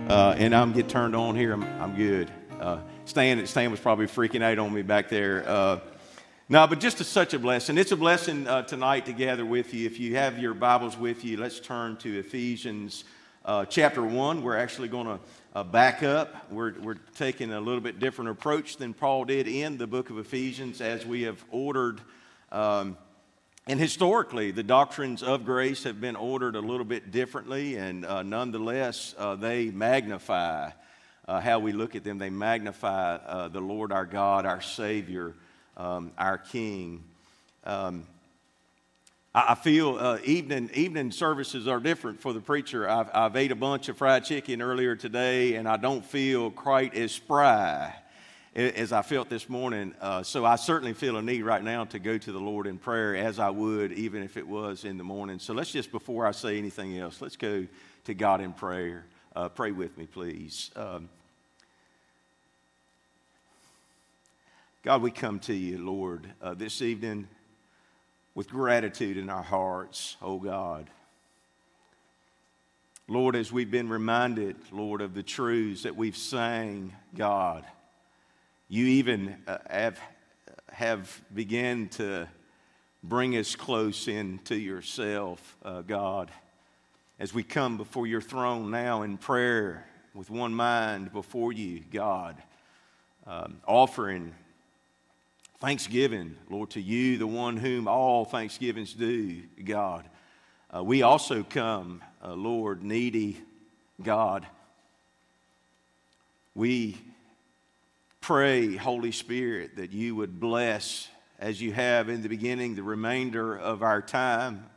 and I'm get turned on here. I'm good. Stan was probably freaking out on me back there. No, but just such a blessing. It's a blessing tonight to gather with you. If you have your Bibles with you, let's turn to Ephesians chapter 1. We're actually going to back up. We're taking a little bit different approach than Paul did in the book of Ephesians, as we have ordered. And historically, the doctrines of grace have been ordered a little bit differently, and nonetheless, they magnify how we look at them. They magnify the Lord our God, our Savior, our King. I feel evening services are different for the preacher. I've ate a bunch of fried chicken earlier today, and I don't feel quite as spry as I felt this morning. So I certainly feel a need right now to go to the Lord in prayer, as I would even if it was in the morning. So let's just, before I say anything else, let's go to God in prayer. Pray with me, please. God, we come to you, Lord, this evening with gratitude in our hearts, oh God. Lord, as we've been reminded, Lord, of the truths that we've sang, God, you even have begun to bring us close into yourself, God, as we come before your throne now in prayer with one mind before you, God, offering thanksgiving, Lord, to you, the one whom all thanksgivings due, God. We also come, Lord, needy, God. We pray, Holy Spirit, that you would bless, as you have in the beginning, the remainder of our time.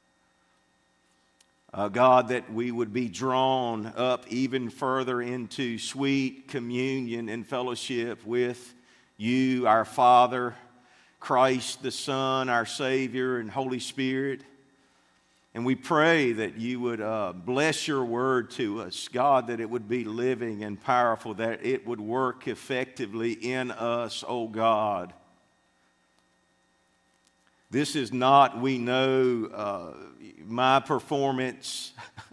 God, that we would be drawn up even further into sweet communion and fellowship with you, our Father, Christ the Son, our Savior, and Holy Spirit. And we pray that you would bless your word to us, God, that it would be living and powerful, that it would work effectively in us, oh God. This is not, we know, my performance.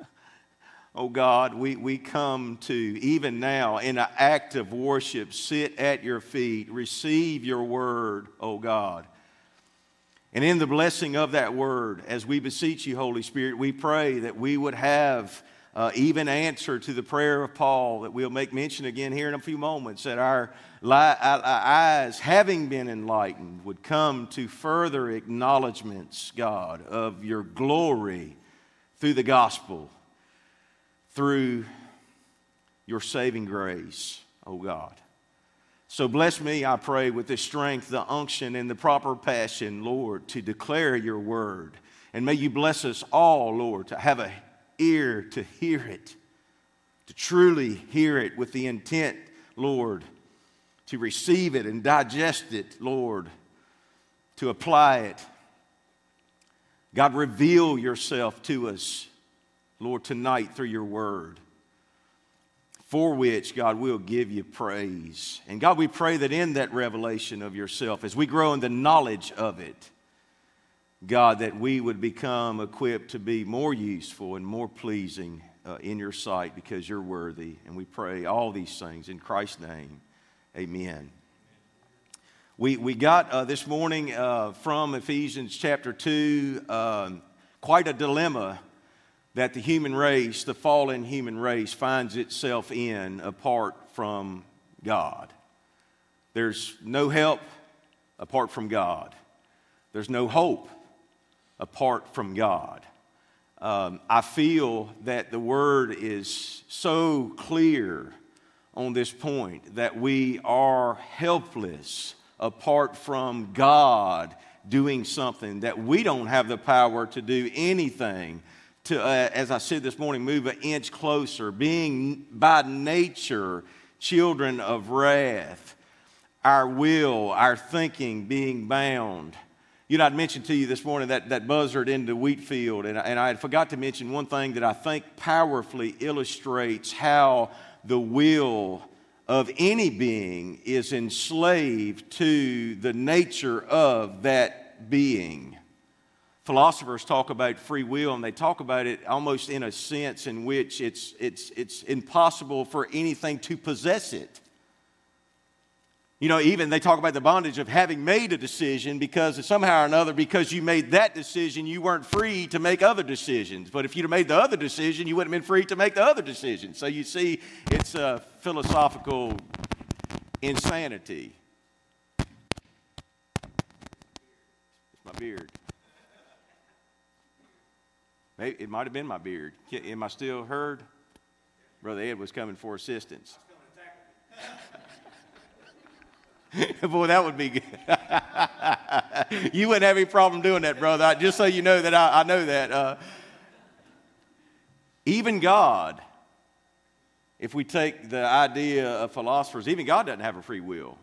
Oh God, we come to, even now, in an act of worship, sit at your feet, receive your word, oh God. And in the blessing of that word, as we beseech you, Holy Spirit, we pray that we would have even answer to the prayer of Paul that we'll make mention again here in a few moments, that our eyes, having been enlightened, would come to further acknowledgments, God, of your glory through the gospel, through your saving grace, oh God. So bless me, I pray, with the strength, the unction, and the proper passion, Lord, to declare your word. And may you bless us all, Lord, to have an ear to hear it, to truly hear it with the intent, Lord, to receive it and digest it, Lord, to apply it. God, reveal yourself to us, Lord, tonight through your word, for which, God, we'll give you praise. And God, we pray that in that revelation of yourself, as we grow in the knowledge of it, God, that we would become equipped to be more useful and more pleasing in your sight, because you're worthy. And we pray all these things in Christ's name. Amen. We got this morning from Ephesians chapter 2 quite a dilemma that the human race, the fallen human race, finds itself in apart from God. There's no help apart from God. There's no hope apart from God. I feel that the word is so clear on this point that we are helpless apart from God doing something, that we don't have the power to do anything to, as I said this morning, move an inch closer, being by nature children of wrath, our will, our thinking being bound. You know, I'd mentioned to you this morning that buzzard in the wheat field, and I had forgot to mention one thing that I think powerfully illustrates how the will of any being is enslaved to the nature of that being. Philosophers talk about free will, and they talk about it almost in a sense in which it's impossible for anything to possess it. You know, even they talk about the bondage of having made a decision because somehow or another, because you made that decision, you weren't free to make other decisions. But if you'd have made the other decision, you wouldn't have been free to make the other decision. So you see, it's a philosophical insanity. It's my beard. It might have been my beard. Am I still heard? Brother Ed was coming for assistance. Boy, that would be good. You wouldn't have any problem doing that, brother. Just so you know that I know that. Even God, if we take the idea of philosophers, even God doesn't have a free will.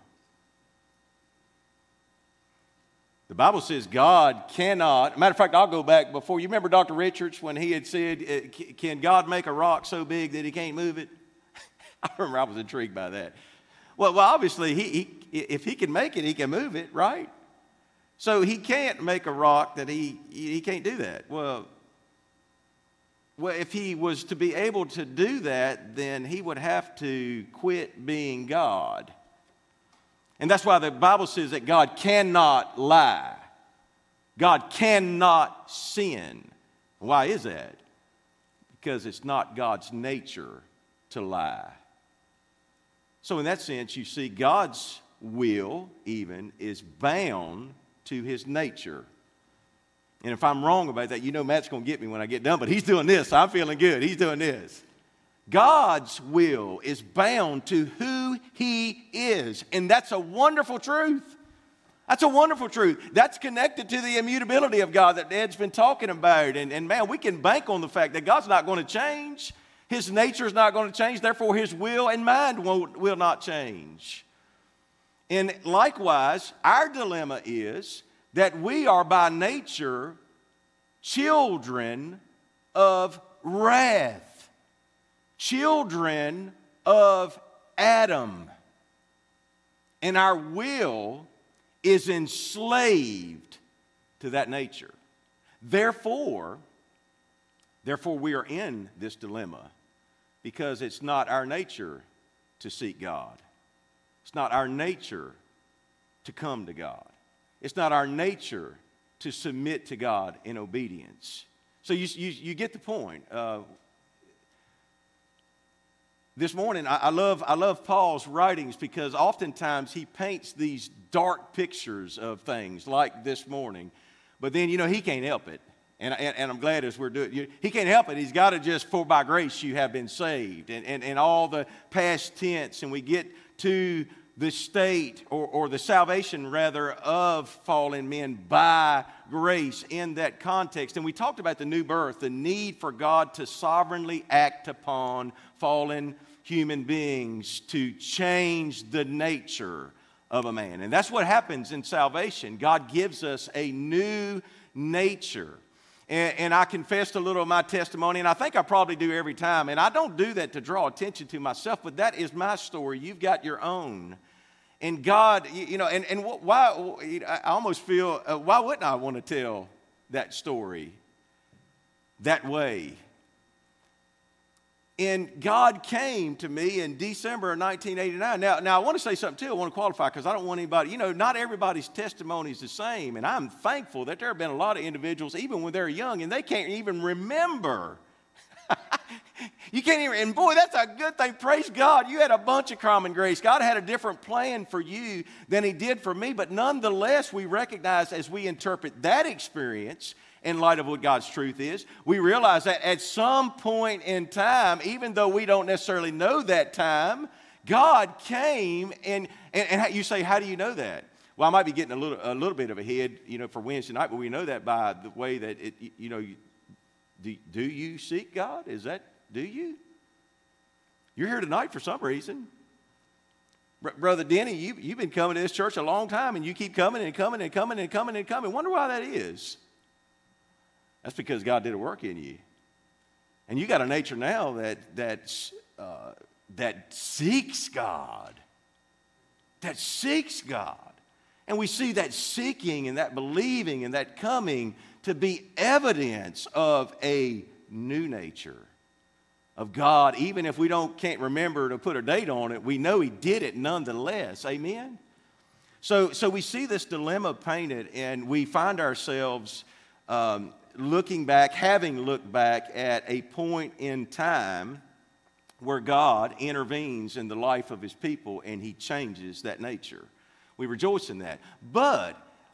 The Bible says God cannot. Matter of fact, I'll go back before. You remember Dr. Richards when he had said, can God make a rock so big that he can't move it? I remember I was intrigued by that. Well, obviously, if he can make it, he can move it, right? So he can't make a rock that he can't do that. Well, if he was to be able to do that, then he would have to quit being God. And that's why the Bible says that God cannot lie. God cannot sin. Why is that? Because it's not God's nature to lie. So in that sense, you see, God's will even is bound to his nature. And if I'm wrong about that, you know Matt's going to get me when I get done, but he's doing this. So I'm feeling good. He's doing this. God's will is bound to who he is. And that's a wonderful truth. That's a wonderful truth. That's connected to the immutability of God that Ed's been talking about. And man, we can bank on the fact that God's not going to change. His nature is not going to change. Therefore, his will and mind will not change. And likewise, our dilemma is that we are by nature children of wrath. Children of Adam. And our will is enslaved to that nature. Therefore, we are in this dilemma because it's not our nature to seek God. It's not our nature to come to God. It's not our nature to submit to God in obedience. So you get the point. This morning, I love Paul's writings because oftentimes he paints these dark pictures of things like this morning. But then, he can't help it. And I'm glad as we're doing it. He can't help it. He's got to just, for by grace you have been saved. And all the past tense. And we get to the state or the salvation, rather, of fallen men by grace in that context. And we talked about the new birth, the need for God to sovereignly act upon fallen human beings to change the nature of a man. And that's what happens in salvation. God gives us a new nature. And I confessed a little of my testimony, and I think I probably do every time. And I don't do that to draw attention to myself, but that is my story. You've got your own. And God, why, I almost feel, why wouldn't I want to tell that story that way? And God came to me in December of 1989. Now I want to say something too. I want to qualify because I don't want anybody, not everybody's testimony is the same. And I'm thankful that there have been a lot of individuals, even when they're young, and they can't even remember. You can't even, and boy, that's a good thing. Praise God. You had a bunch of common grace. God had a different plan for you than he did for me. But nonetheless, we recognize as we interpret that experience in light of what God's truth is, we realize that at some point in time, even though we don't necessarily know that time, God came and you say, how do you know that? Well, I might be getting a little bit of a head, for Wednesday night, but we know that by the way that do you seek God? Do you? You're here tonight for some reason. Brother Denny, you've been coming to this church a long time, and you keep coming and coming and coming and coming and coming. Wonder why that is. That's because God did a work in you. And you got a nature now that seeks God. That seeks God. And we see that seeking and that believing and that coming to be evidence of a new nature of God. Even if we can't remember to put a date on it, we know He did it nonetheless. Amen? So we see this dilemma painted, and we find ourselves looking back, having looked back at a point in time where God intervenes in the life of His people and He changes that nature. We rejoice in that. But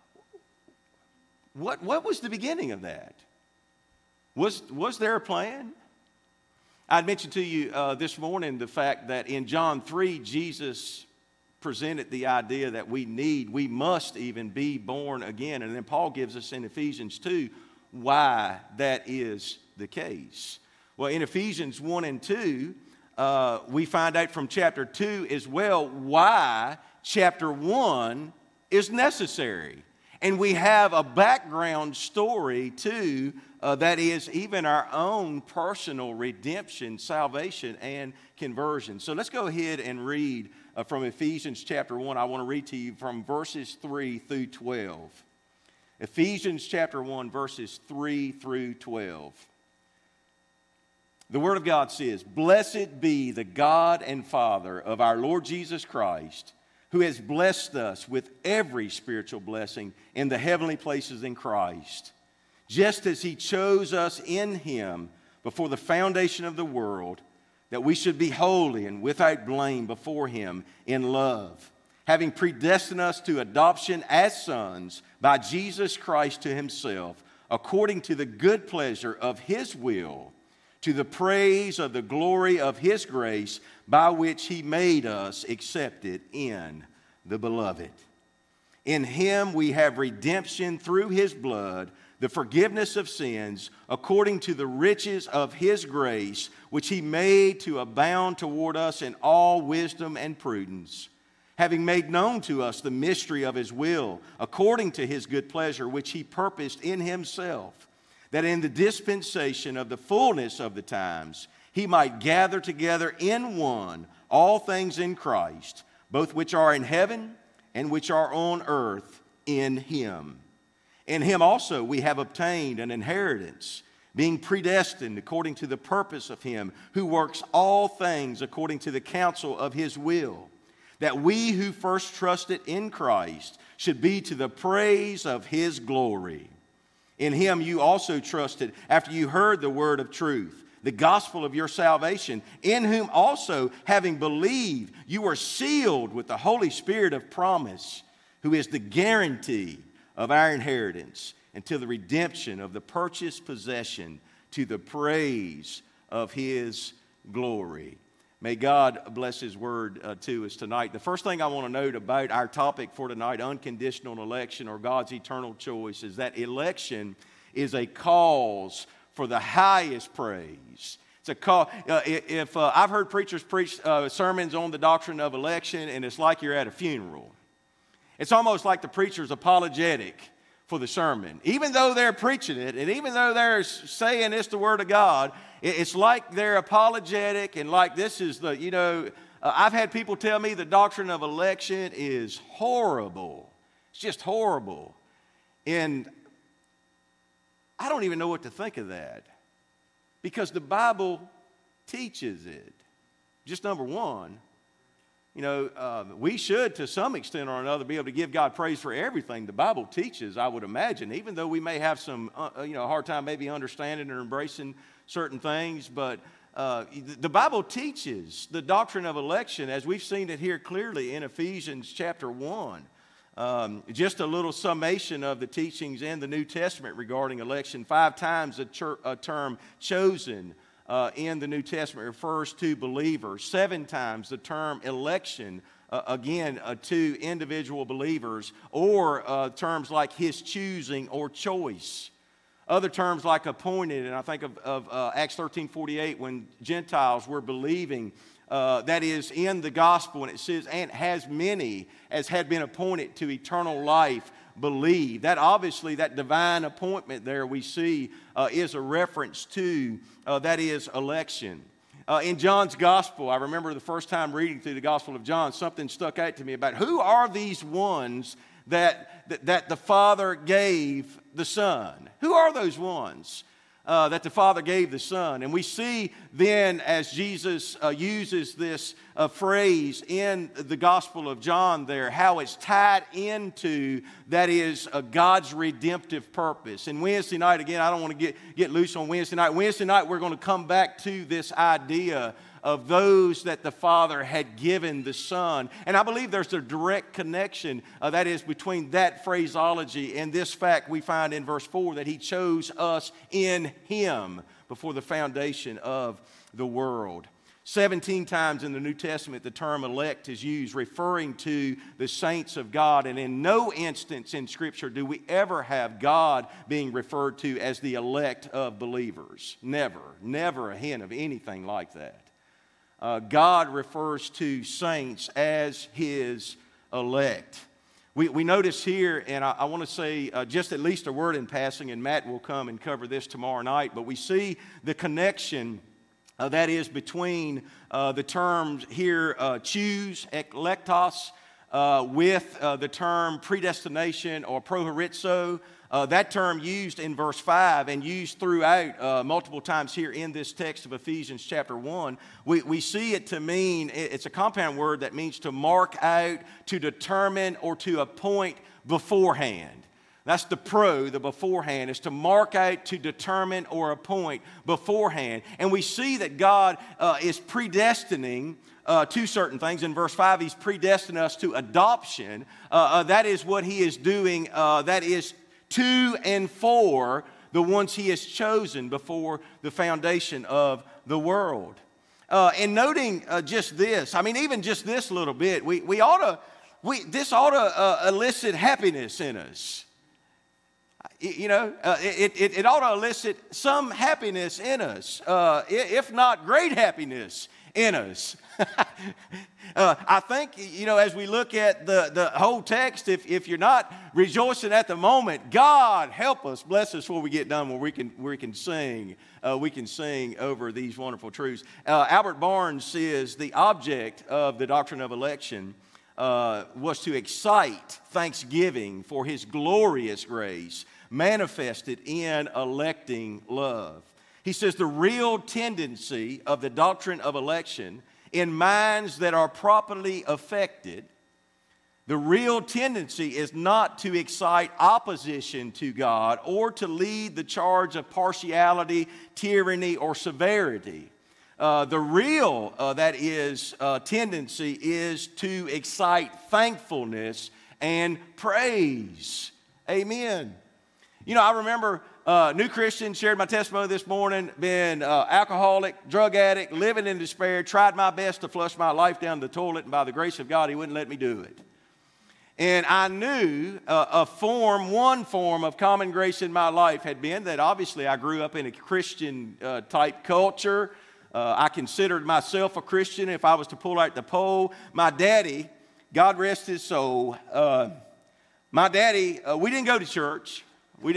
what was the beginning of that? Was there a plan? I'd mentioned to you this morning the fact that in John 3, Jesus presented the idea that we must even be born again. And then Paul gives us in Ephesians 2 why that is the case. Well, in Ephesians 1 and 2, we find out from chapter 2 as well why chapter 1 is necessary. And we have a background story too, that is even our own personal redemption, salvation, and conversion. So let's go ahead and read from Ephesians chapter 1. I want to read to you from verses 3 through 12. Ephesians chapter 1, verses 3 through 12. The Word of God says, "Blessed be the God and Father of our Lord Jesus Christ, who has blessed us with every spiritual blessing in the heavenly places in Christ, just as He chose us in Him before the foundation of the world, that we should be holy and without blame before Him in love, having predestined us to adoption as sons by Jesus Christ to Himself, according to the good pleasure of His will, to the praise of the glory of His grace, by which He made us accepted in the Beloved. In Him we have redemption through His blood, the forgiveness of sins, according to the riches of His grace, which He made to abound toward us in all wisdom and prudence, having made known to us the mystery of His will, according to His good pleasure, which He purposed in Himself, that in the dispensation of the fullness of the times He might gather together in one all things in Christ, both which are in heaven and which are on earth in Him. In Him also we have obtained an inheritance, being predestined according to the purpose of Him who works all things according to the counsel of His will, that we who first trusted in Christ should be to the praise of His glory. In Him you also trusted after you heard the word of truth, the gospel of your salvation, in whom also, having believed, you were sealed with the Holy Spirit of promise, who is the guarantee of our inheritance until the redemption of the purchased possession, to the praise of His glory. May God bless His word to us tonight. The first thing I want to note about our topic for tonight, unconditional election or God's eternal choice, is that election is a cause for the highest praise. It's a call. I've heard preachers preach sermons on the doctrine of election, and it's like you're at a funeral. It's almost like the preacher's apologetic for the sermon. Even though they're preaching it, and even though they're saying it's the Word of God, it's like they're apologetic and like this is the, I've had people tell me the doctrine of election is horrible. It's just horrible. And I don't even know what to think of that, because the Bible teaches it. Just number one, we should, to some extent or another, be able to give God praise for everything the Bible teaches, I would imagine, even though we may have some, hard time maybe understanding or embracing certain things. But the Bible teaches the doctrine of election, as we've seen it here clearly in Ephesians chapter 1. Just a little summation of the teachings in the New Testament regarding election. 5 times a term chosen in the New Testament refers to believers. 7 times the term election, to individual believers, or terms like His choosing or choice. Other terms like appointed, and I think of Acts 13:48 when Gentiles were believing, that is in the gospel, and it says, and has many as had been appointed to eternal life believe. That obviously, that divine appointment there we see is a reference to, that is election. In John's gospel, I remember the first time reading through the Gospel of John, something stuck out to me about who are these ones that the Father gave the Son. Who are those ones that the Father gave the Son? And we see then as Jesus uses this phrase in the Gospel of John there, how it's tied into, that is, God's redemptive purpose. And Wednesday night, again, I don't want to get loose on Wednesday night. Wednesday night, we're going to come back to this idea of those that the Father had given the Son. And I believe there's a direct connection, that is, between that phraseology and this fact we find in verse 4, that He chose us in Him before the foundation of the world. 17 times in the New Testament, the term elect is used, referring to the saints of God. And in no instance in Scripture do we ever have God being referred to as the elect of believers. Never a hint of anything like that. God refers to saints as His elect. We notice here, and I want to say just at least a word in passing, and Matt will come and cover this tomorrow night, but we see the connection that is between the terms here, choose, eklektos, with the term predestination or prohorizo. That term used in verse 5 and used throughout multiple times here in this text of Ephesians chapter 1, we see it to mean, it's a compound word that means to mark out, to determine, or to appoint beforehand. That's the beforehand, is to mark out, to determine, or appoint beforehand. And we see that God is predestining to certain things. In verse 5, He's predestined us to adoption. That is what He is doing, that is to and for the ones He has chosen before the foundation of the world. And noting just this, I mean, even just this little bit, this ought to elicit happiness in us. It ought to elicit some happiness in us, if not great happiness in us. I think, as we look at the whole text, if you're not rejoicing at the moment, God help us, bless us before we get done, where we can sing over these wonderful truths. Albert Barnes says the object of the doctrine of election was to excite thanksgiving for His glorious grace manifested in electing love. He says the real tendency of the doctrine of election in minds that are properly affected, the real tendency is not to excite opposition to God or to lead the charge of partiality, tyranny, or severity. The real tendency is to excite thankfulness and praise. Amen. I remember new Christian, shared my testimony this morning, been alcoholic, drug addict, living in despair, tried my best to flush my life down the toilet, and by the grace of God, He wouldn't let me do it. And I knew one form of common grace in my life had been that obviously I grew up in a Christian type culture. I considered myself a Christian if I was to pull out the poll. My daddy, God rest his soul, we didn't go to church.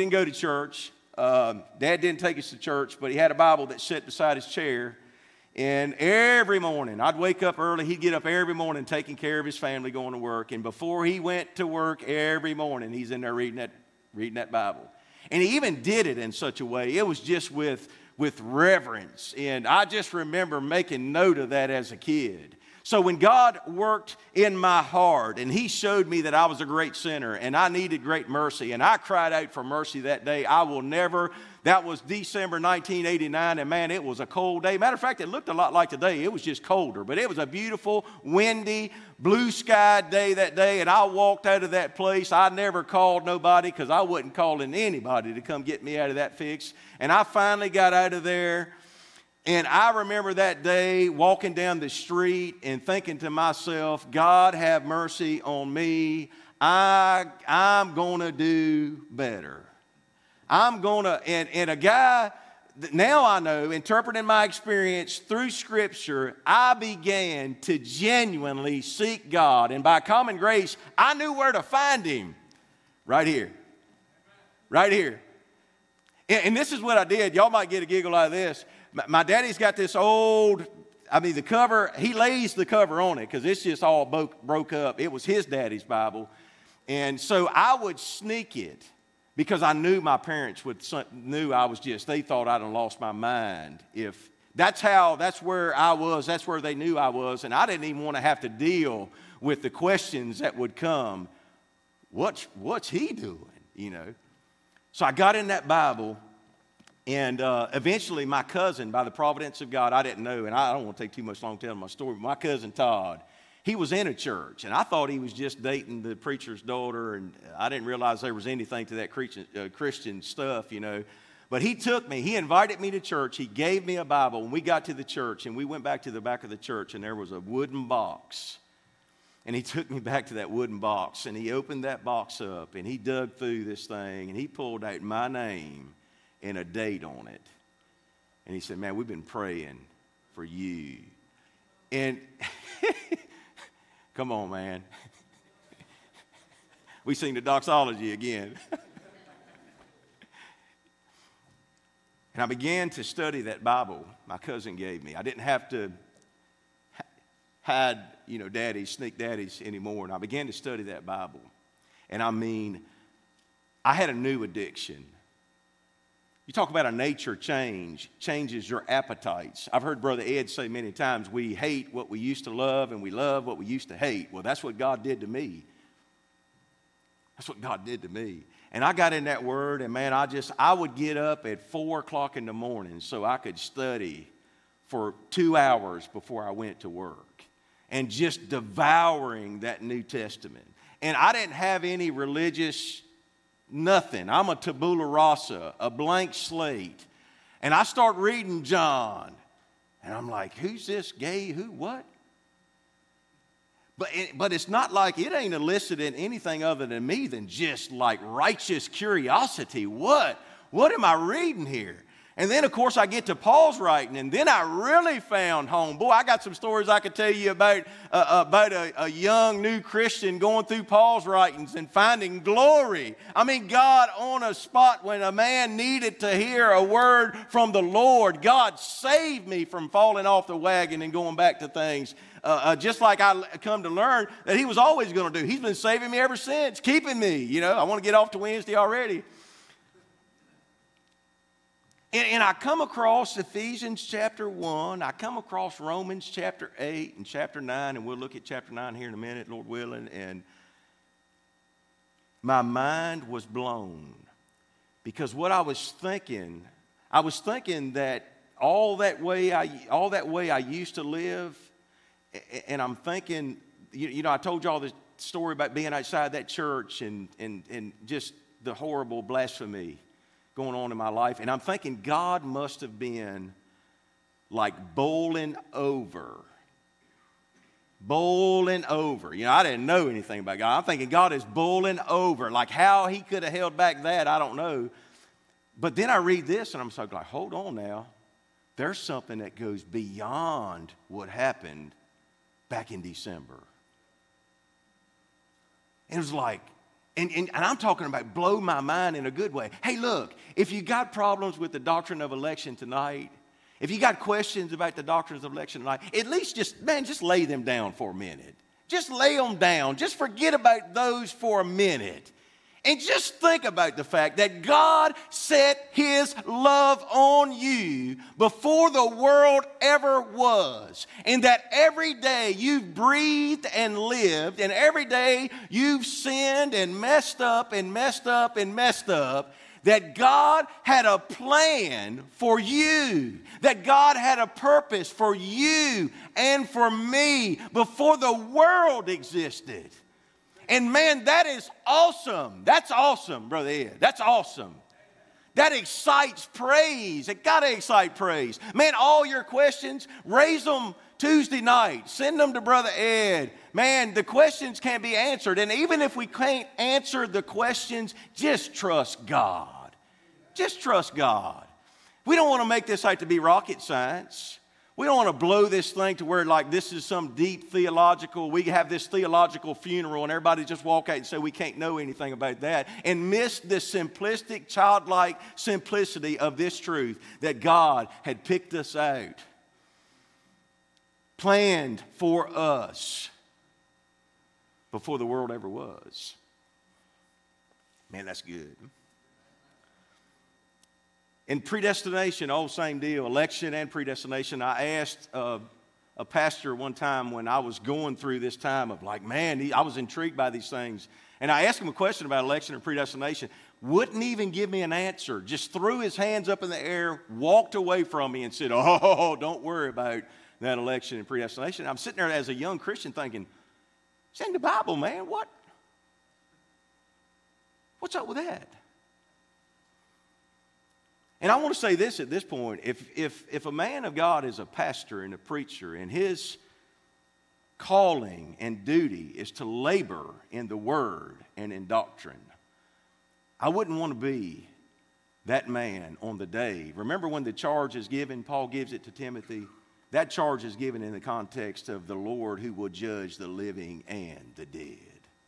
Dad didn't take us to church, but he had a Bible that sat beside his chair. And every morning, I'd wake up early. He'd get up every morning taking care of his family, going to work. And before he went to work every morning, he's in there reading that Bible. And he even did it in such a way, it was just with reverence. And I just remember making note of that as a kid. So when God worked in my heart and He showed me that I was a great sinner and I needed great mercy, and I cried out for mercy that day, that was December 1989, and man, it was a cold day. Matter of fact, it looked a lot like today. It was just colder, but it was a beautiful, windy, blue sky day that day, and I walked out of that place. I never called nobody because I wasn't calling anybody to come get me out of that fix, and I finally got out of there. And I remember that day walking down the street and thinking to myself, God have mercy on me. I'm going to do better. And a guy, now I know, interpreting my experience through Scripture, I began to genuinely seek God. And by common grace, I knew where to find Him. Right here. Right here. And this is what I did. Y'all might get a giggle out of this. My daddy's got this the cover, he lays the cover on it because it's just all broke up. It was his daddy's Bible. And so I would sneak it because I knew my parents knew I was they thought I'd have lost my mind. If that's where I was, that's where they knew I was, and I didn't even want to have to deal with the questions that would come. What's he doing, So I got in that Bible, and eventually my cousin, by the providence of God, I didn't know, and I don't want to take too much long telling my story, but my cousin Todd, he was in a church, and I thought he was just dating the preacher's daughter, and I didn't realize there was anything to that Christian stuff, But he took me, he invited me to church, he gave me a Bible, and we got to the church, and we went back to the back of the church, and there was a wooden box. And he took me back to that wooden box, and he opened that box up, and he dug through this thing, and he pulled out my name and a date on it. And he said, man, we've been praying for you. And come on, man. We sing the doxology again. And I began to study that Bible my cousin gave me. I didn't have to hide, sneak daddies anymore. And I began to study that Bible. And I had a new addiction. You talk about a nature changes your appetites. I've heard Brother Ed say many times, we hate what we used to love and we love what we used to hate. Well, that's what God did to me. That's what God did to me. And I got in that word, and man, I would get up at 4 o'clock in the morning so I could study for 2 hours before I went to work. And just devouring that New Testament. And I didn't have any religious nothing. I'm a tabula rasa, a blank slate. And I start reading John. And I'm like, who's this gay? Who, what? But it's not like it ain't elicited anything other than me than just like righteous curiosity. What am I reading here? And then, of course, I get to Paul's writing, and then I really found home. Boy, I got some stories I could tell you about a young new Christian going through Paul's writings and finding glory. I mean, God on a spot when a man needed to hear a word from the Lord. God saved me from falling off the wagon and going back to things. Just like I come to learn that he was always going to do. He's been saving me ever since, keeping me. I want to get off to Wednesday already. And I come across Ephesians chapter 1. I come across Romans chapter 8 and chapter 9. And we'll look at chapter 9 here in a minute, Lord willing. And my mind was blown. Because what I was thinking that all that way I used to live. And I'm thinking, I told you all the story about being outside that church and just the horrible blasphemy going on in my life. And I'm thinking God must have been like bowling over. I didn't know anything about God. I'm thinking God is bowling over. Like how he could have held back that, I don't know. But then I read this and I'm so like, hold on now. There's something that goes beyond what happened back in December. It was like, and I'm talking about blow my mind in a good way. Hey, look, if you got problems with the doctrine of election tonight, if you got questions about the doctrines of election tonight, at least just lay them down for a minute. Just lay them down. Just forget about those for a minute. And just think about the fact that God set his love on you before the world ever was. And that every day you've breathed and lived, and every day you've sinned and messed up and messed up and messed up, that God had a plan for you, that God had a purpose for you and for me before the world existed. And man, that is awesome. That's awesome, Brother Ed. That's awesome. That excites praise. It got to excite praise. Man, all your questions, raise them Tuesday night. Send them to Brother Ed. Man, the questions can't be answered. And even if we can't answer the questions, just trust God. Just trust God. We don't want to make this out to be rocket science. We don't want to blow this thing to where like this is some deep theological, we have this theological funeral and everybody just walk out and say we can't know anything about that and miss the simplistic, childlike simplicity of this truth that God had picked us out, planned for us before the world ever was. Man, that's good. In predestination, same deal, election and predestination. I asked a pastor one time when I was going through this time of like, man, I was intrigued by these things. And I asked him a question about election and predestination. Wouldn't even give me an answer. Just threw his hands up in the air, walked away from me and said, oh, don't worry about that election and predestination. I'm sitting there as a young Christian thinking, it's in the Bible, man. What's up with that? And I want to say this at this point. If a man of God is a pastor and a preacher, and his calling and duty is to labor in the word and in doctrine, I wouldn't want to be that man on the day. Remember when the charge is given, Paul gives it to Timothy? That charge is given in the context of the Lord who will judge the living and the dead.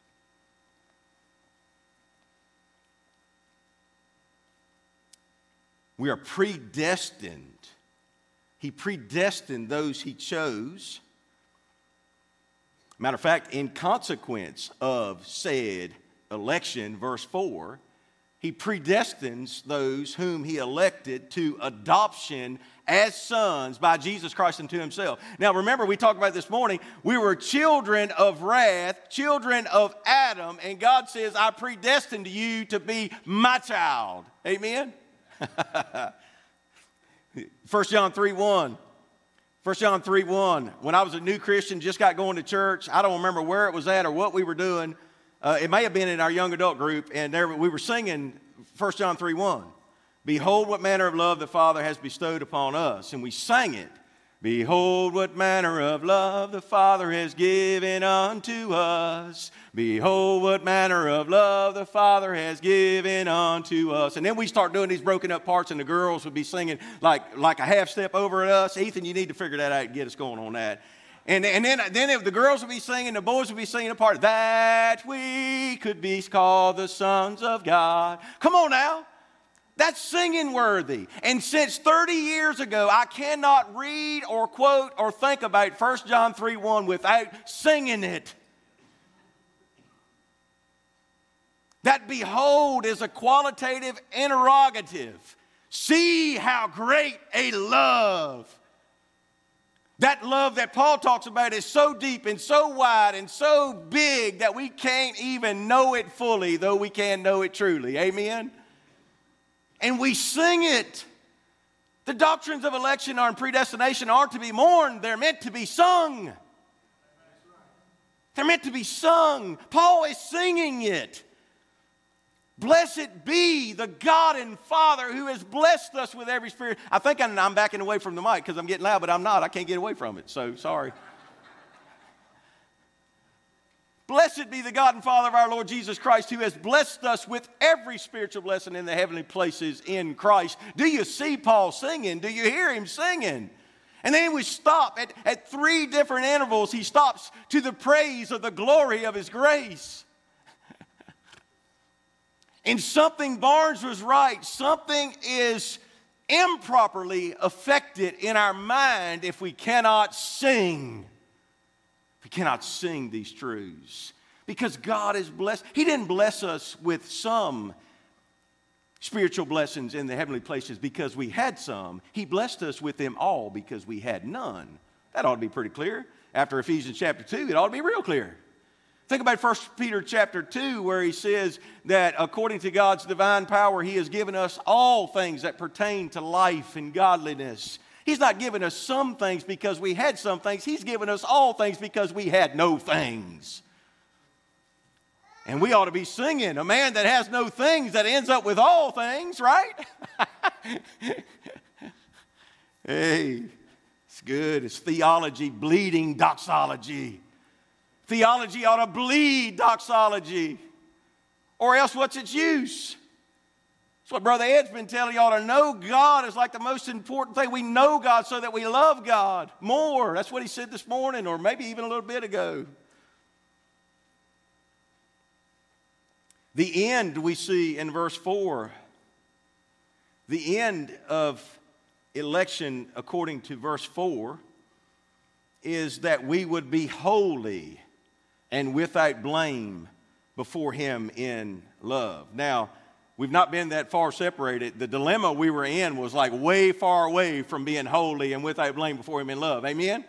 We are predestined. He predestined those he chose. Matter of fact, in consequence of said election, verse 4, he predestines those whom he elected to adoption as sons by Jesus Christ unto himself. Now remember, we talked about this morning, we were children of wrath, children of Adam, and God says, I predestined you to be my child. Amen? 1 John 3:1. 1 John 3:1. When I was a new Christian, just got going to church, I don't remember where it was at or what we were doing. It may have been in our young adult group, and there we were singing 1 John 3:1. Behold what manner of love the Father has bestowed upon us. And we sang it. Behold what manner of love the Father has given unto us. Behold what manner of love the Father has given unto us. And then we start doing these broken up parts, and the girls would be singing like a half step over at us. Ethan, you need to figure that out and get us going on that. And then if the girls would be singing, the boys would be singing a part, that we could be called the sons of God. Come on now. That's singing worthy. And since 30 years ago, I cannot read or quote or think about 1 John 3:1 without singing it. That behold is a qualitative interrogative. See how great a love. That love that Paul talks about is so deep and so wide and so big that we can't even know it fully, though we can know it truly. Amen? And we sing it. The doctrines of election and predestination aren't to be mourned. They're meant to be sung. They're meant to be sung. Paul is singing it. Blessed be the God and Father who has blessed us with every spirit. I think I'm backing away from the mic because I'm getting loud, but I'm not. I can't get away from it, so sorry. Blessed be the God and Father of our Lord Jesus Christ, who has blessed us with every spiritual blessing in the heavenly places in Christ. Do you see Paul singing? Do you hear him singing? And then we stop at 3 different intervals. He stops to the praise of the glory of his grace. And something, Barnes was right, something is improperly affected in our mind if we cannot sing. We cannot sing these truths because God is blessed. He didn't bless us with some spiritual blessings in the heavenly places because we had some. He blessed us with them all because we had none. That ought to be pretty clear. After Ephesians chapter 2, it ought to be real clear. Think about 1 Peter chapter 2 where he says that according to God's divine power, he has given us all things that pertain to life and godliness. He's not giving us some things because we had some things. He's given us all things because we had no things. And we ought to be singing a man that has no things that ends up with all things, right? Hey, it's good. It's theology bleeding doxology. Theology ought to bleed doxology. Or else what's its use? That's what Brother Ed's been telling you. Ought to know God is like the most important thing. We know God so that we love God more. That's what he said this morning, or maybe even a little bit ago. The end we see in verse 4. The end of election, according to verse 4, is that we would be holy and without blame before him in love. Now, We've not been that far separated. The dilemma we were in was like way far away from being holy and without blame before Him in love. Amen?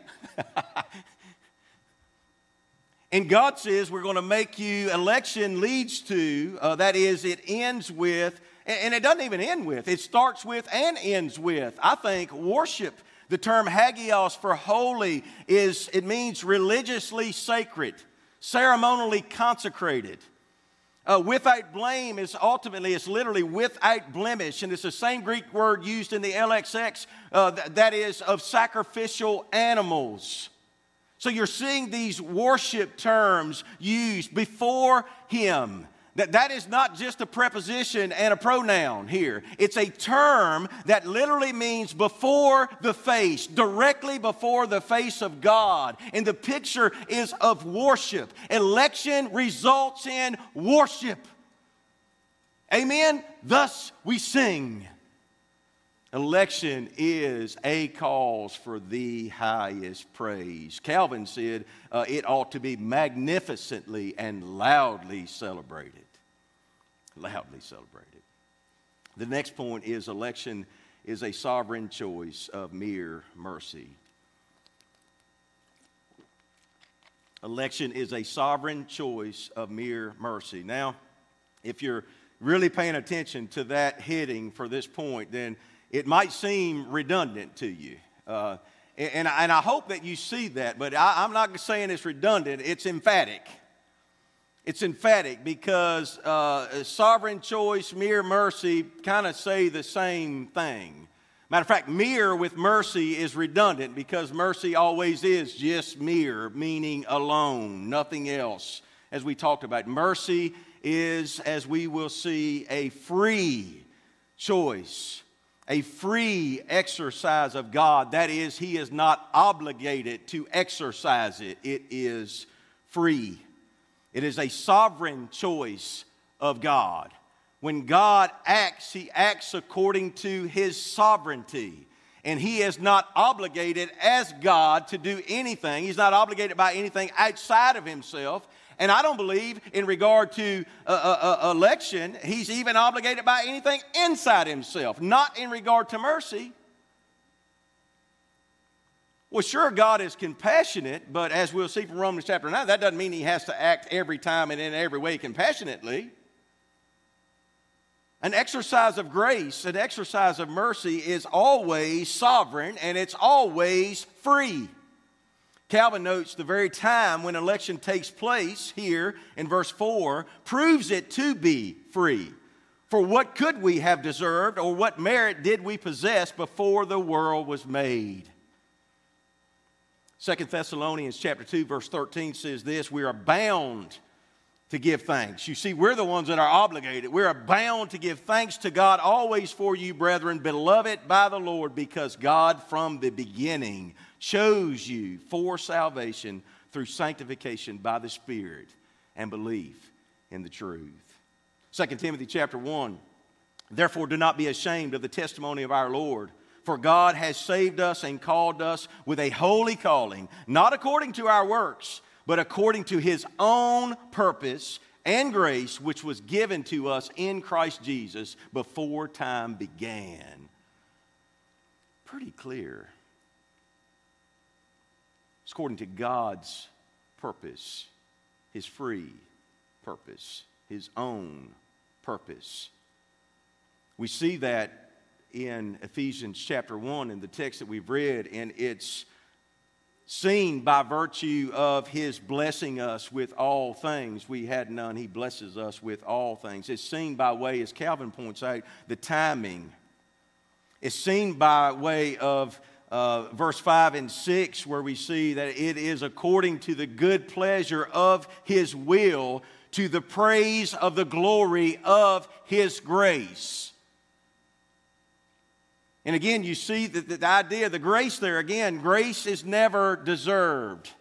And God says we're going to make you, election leads to, that is, it ends with, and it doesn't even end with, it starts with and ends with, I think, worship. The term hagios for holy it means religiously sacred, ceremonially consecrated. Without blame is ultimately, it's literally without blemish, and it's the same Greek word used in the LXX, that is of sacrificial animals. So you're seeing these worship terms used before Him. That is not just a preposition and a pronoun here. It's a term that literally means before the face, directly before the face of God. And the picture is of worship. Election results in worship. Amen? Thus we sing. Election is a cause for the highest praise. Calvin said it ought to be magnificently and loudly celebrated. Loudly celebrated. The next point is election is a sovereign choice of mere mercy. Election is a sovereign choice of mere mercy. Now, if you're really paying attention to that heading for this point, then it might seem redundant to you. And I hope that you see that, but I'm not saying it's redundant, it's emphatic. It's emphatic because sovereign choice, mere mercy kind of say the same thing. Matter of fact, mere with mercy is redundant because mercy always is just mere, meaning alone, nothing else. As we talked about, mercy is, as we will see, a free choice. A free exercise of God. That is, He is not obligated to exercise it. It is free. It is a sovereign choice of God. When God acts, He acts according to His sovereignty. And He is not obligated as God to do anything. He's not obligated by anything outside of Himself. And I don't believe in regard to election, He's even obligated by anything inside Himself, not in regard to mercy. Well, sure, God is compassionate, but as we'll see from Romans chapter 9, that doesn't mean He has to act every time and in every way compassionately. An exercise of grace, an exercise of mercy is always sovereign and it's always free. Calvin notes the very time when election takes place here in verse 4 proves it to be free. For what could we have deserved or what merit did we possess before the world was made? 2 Thessalonians chapter 2 verse 13 says this, we are bound to give thanks. You see, we're the ones that are obligated. We are bound to give thanks to God always for you, brethren, beloved by the Lord, because God from the beginning chose you for salvation through sanctification by the Spirit and belief in the truth. 2 Timothy chapter 1, therefore do not be ashamed of the testimony of our Lord, for God has saved us and called us with a holy calling, not according to our works, but according to His own purpose and grace, which was given to us in Christ Jesus before time began. Pretty clear. It's according to God's purpose, His free purpose, His own purpose. We see that in Ephesians chapter 1 in the text that we've read, and it's seen by virtue of His blessing us with all things. We had none, He blesses us with all things. It's seen by way, as Calvin points out, the timing. It's seen by way of verse 5 and 6, where we see that it is according to the good pleasure of His will, to the praise of the glory of His grace. And again, you see that the idea, the grace there, again, grace is never deserved.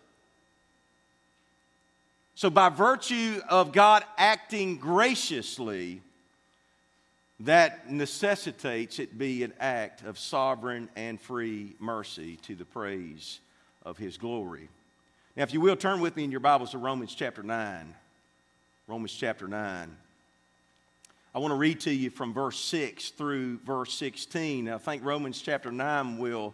So by virtue of God acting graciously, that necessitates it be an act of sovereign and free mercy to the praise of His glory. Now, if you will, turn with me in your Bibles to Romans chapter 9. Romans chapter 9. I I want to read to you from verse 6 through verse 16. I think Romans chapter 9 will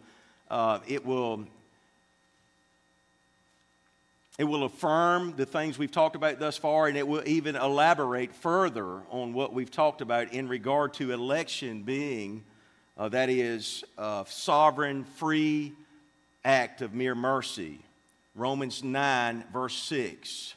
affirm the things we've talked about thus far, and it will even elaborate further on what we've talked about in regard to election being, that is, a sovereign, free act of mere mercy. Romans 9, verse 6.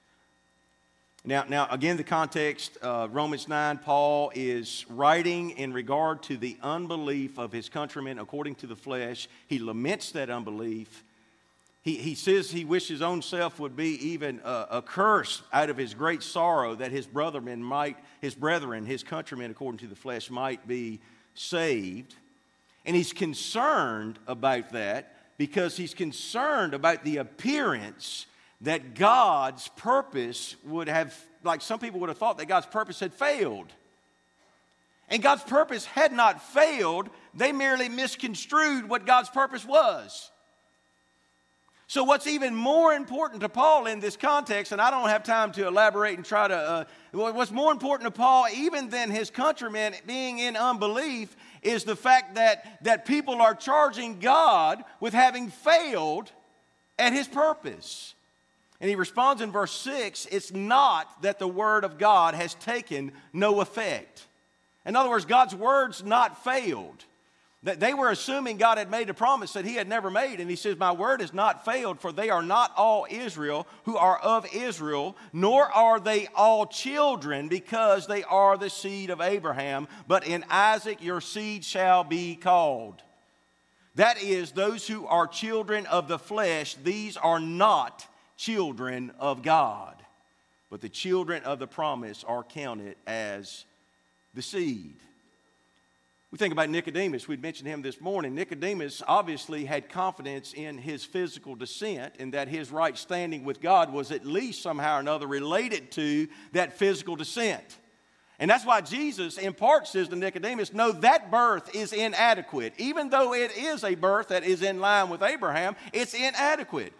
Now, again, the context, Romans 9, Paul is writing in regard to the unbelief of his countrymen according to the flesh. He laments that unbelief. He says he wishes his own self would be even accursed out of his great sorrow that his brethren, his countrymen according to the flesh might be saved. And he's concerned about that because he's concerned about the appearance that God's purpose would have, like some people would have thought that God's purpose had failed. And God's purpose had not failed. They merely misconstrued what God's purpose was. So what's even more important to Paul in this context, and I don't have time to elaborate and try to, what's more important to Paul even than his countrymen being in unbelief is the fact that people are charging God with having failed at his purpose. And he responds in verse 6, it's not that the word of God has taken no effect. In other words, God's word's not failed. They were assuming God had made a promise that he had never made. And he says, my word has not failed, for they are not all Israel who are of Israel, nor are they all children, because they are the seed of Abraham. But in Isaac your seed shall be called. That is, those who are children of the flesh, these are not children of God. But the children of the promise are counted as the seed. We think about Nicodemus. We'd mentioned him this morning. Nicodemus obviously had confidence in his physical descent and that his right standing with God was at least somehow or another related to that physical descent. And that's why Jesus in part says to Nicodemus, no, that birth is inadequate. Even though it is a birth that is in line with Abraham, it's inadequate.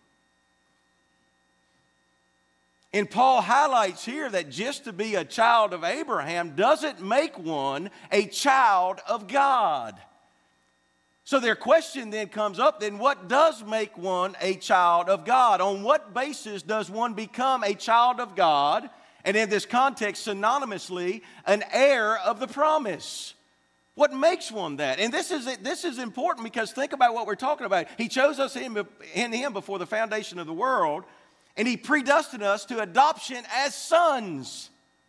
And Paul highlights here that just to be a child of Abraham doesn't make one a child of God. So their question then comes up, then what does make one a child of God? On what basis does one become a child of God? And in this context, synonymously, an heir of the promise. What makes one that? And this is important because think about what we're talking about. He chose us in him before the foundation of the world. And he predestined us to adoption as sons.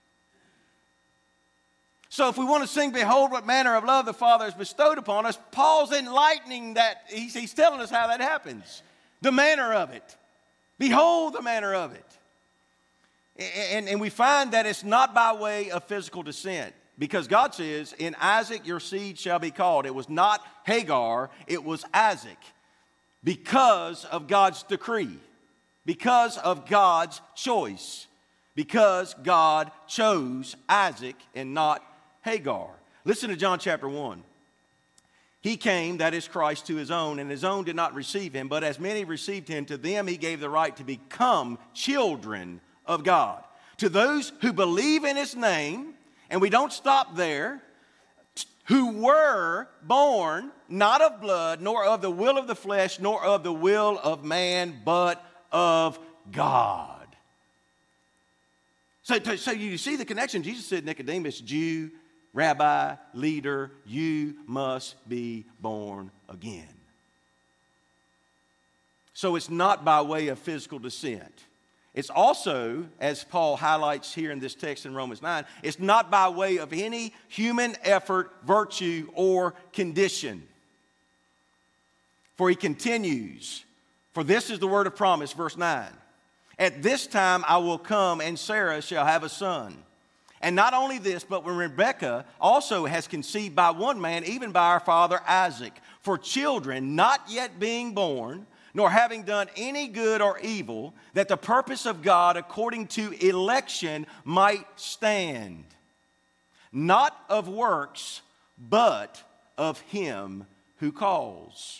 So if we want to sing, behold what manner of love the Father has bestowed upon us, Paul's enlightening that. He's telling us how that happens. The manner of it. Behold the manner of it. And we find that it's not by way of physical descent. Because God says, in Isaac your seed shall be called. It was not Hagar, it was Isaac. Because of God's decree. Because of God's choice. Because God chose Isaac and not Hagar. Listen to John chapter 1. He came, that is Christ, to his own, and his own did not receive him. But as many received him, to them he gave the right to become children of God. To those who believe in his name, and we don't stop there, who were born not of blood, nor of the will of the flesh, nor of the will of man, but of God. So you see the connection. Jesus said, Nicodemus, Jew, rabbi, leader, you must be born again. So it's not by way of physical descent. It's also, as Paul highlights here in this text in Romans 9, it's not by way of any human effort, virtue, or condition. For he continues, for this is the word of promise, verse 9. At this time I will come, and Sarah shall have a son. And not only this, but when Rebekah also has conceived by one man, even by our father Isaac, for children not yet being born, nor having done any good or evil, that the purpose of God according to election might stand. Not of works, but of him who calls.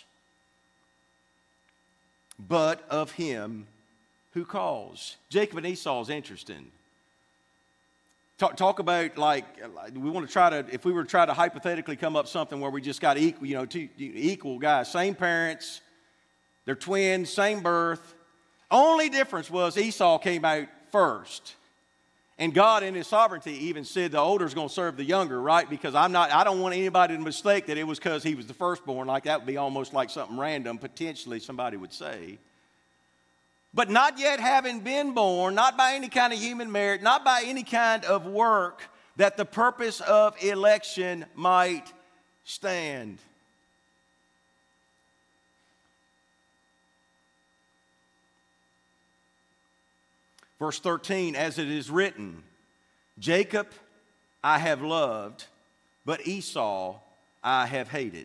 But of him who calls. Jacob and Esau is interesting. Talk about like we want to try to, if we were to try to hypothetically come up something where we just got equal, two equal guys, same parents, they're twins, same birth. Only difference was Esau came out first. And God in his sovereignty even said the older is going to serve the younger, right? Because I don't want anybody to mistake that it was because he was the firstborn. Like that would be almost like something random, potentially somebody would say. But not yet having been born, not by any kind of human merit, not by any kind of work, that the purpose of election might stand. Verse 13, as it is written, Jacob I have loved, but Esau I have hated.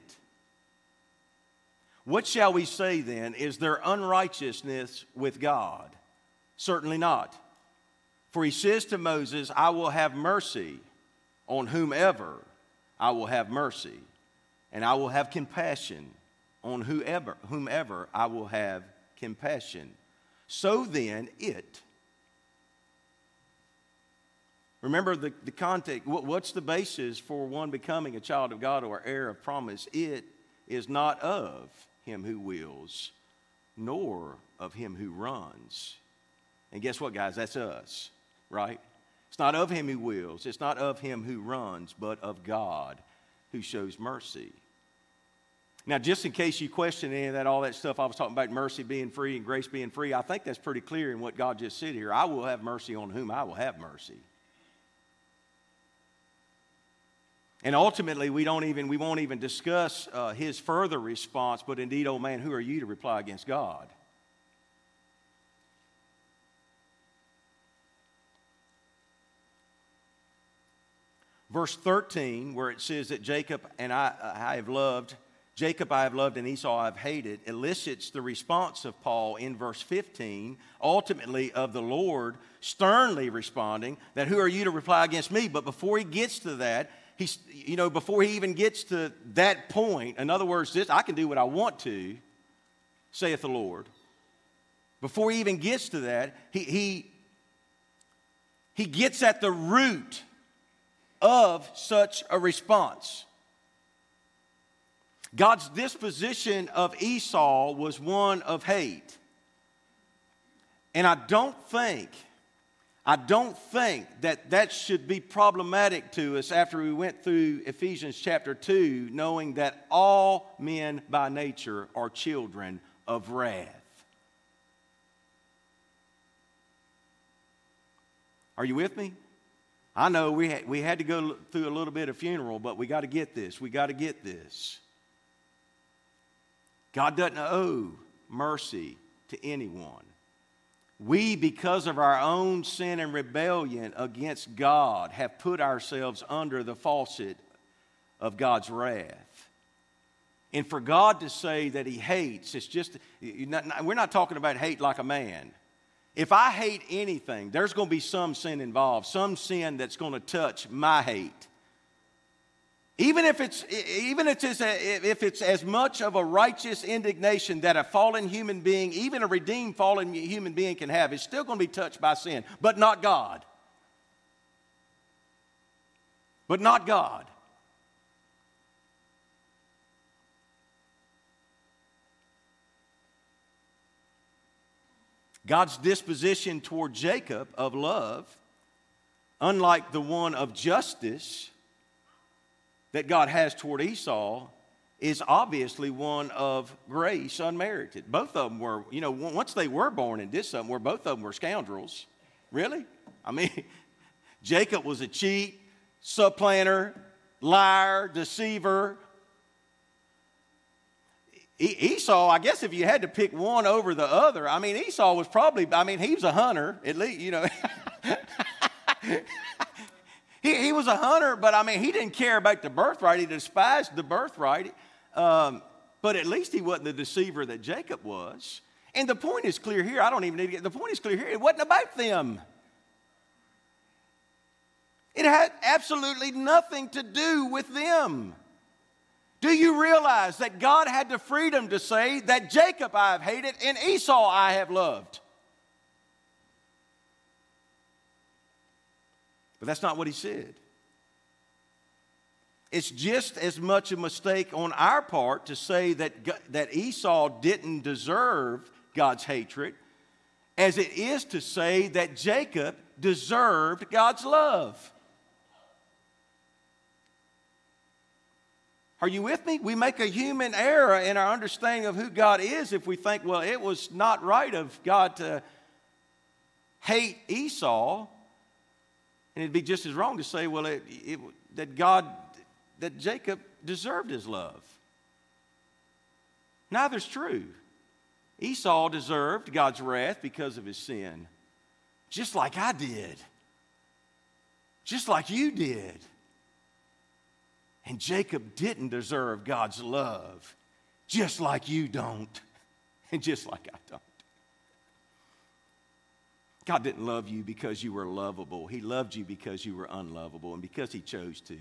What shall we say then? Is there unrighteousness with God? Certainly not. For he says to Moses, I will have mercy on whomever I will have mercy, and I will have compassion on whomever I will have compassion. So then remember the context. What's the basis for one becoming a child of God or heir of promise? It is not of him who wills, nor of him who runs. And guess what, guys? That's us, right? It's not of him who wills. It's not of him who runs, but of God who shows mercy. Now, just in case you question any of that, all that stuff I was talking about, mercy being free and grace being free, I think that's pretty clear in what God just said here. I will have mercy on whom I will have mercy. And ultimately, we won't even discuss his further response, but indeed, oh man, who are you to reply against God? Verse 13, where it says that Jacob I have loved, and Esau I have hated, elicits the response of Paul in verse 15, ultimately of the Lord sternly responding that who are you to reply against me? But before he gets to that, before he even gets to that point, in other words, I can do what I want to, saith the Lord. Before he even gets to that, he gets at the root of such a response. God's disposition of Esau was one of hate. And I don't think that should be problematic to us after we went through Ephesians chapter 2, knowing that all men by nature are children of wrath. Are you with me? I know we had to go through a little bit of funeral, but we got to get this. We got to get this. God doesn't owe mercy to anyone. We, because of our own sin and rebellion against God, have put ourselves under the faucet of God's wrath. And for God to say that he hates, we're not talking about hate like a man. If I hate anything, there's going to be some sin involved, some sin that's going to touch my hate. Even if it's as much of a righteous indignation that a fallen human being, even a redeemed fallen human being can have, it's still going to be touched by sin, but not God. But not God. God's disposition toward Jacob of love, unlike the one of justice that God has toward Esau, is obviously one of grace unmerited. Both of them were, once they were born and did something, both of them were scoundrels. Really? I mean, Jacob was a cheat, supplanter, liar, deceiver. Esau, I guess if you had to pick one over the other, Esau was probably, he was a hunter, at least, He was a hunter, but he didn't care about the birthright. He despised the birthright. But at least he wasn't the deceiver that Jacob was. And the point is clear here. I don't even need to get, the point is clear here. It wasn't about them. It had absolutely nothing to do with them. Do you realize that God had the freedom to say that Jacob I have hated and Esau I have loved? But that's not what he said. It's just as much a mistake on our part to say that Esau didn't deserve God's hatred as it is to say that Jacob deserved God's love. Are you with me? We make a human error in our understanding of who God is if we think, well, it was not right of God to hate Esau. And it'd be just as wrong to say, well, that Jacob deserved his love. Neither's true. Esau deserved God's wrath because of his sin, just like I did, just like you did. And Jacob didn't deserve God's love, just like you don't, and just like I don't. God didn't love you because you were lovable. He loved you because you were unlovable and because he chose to.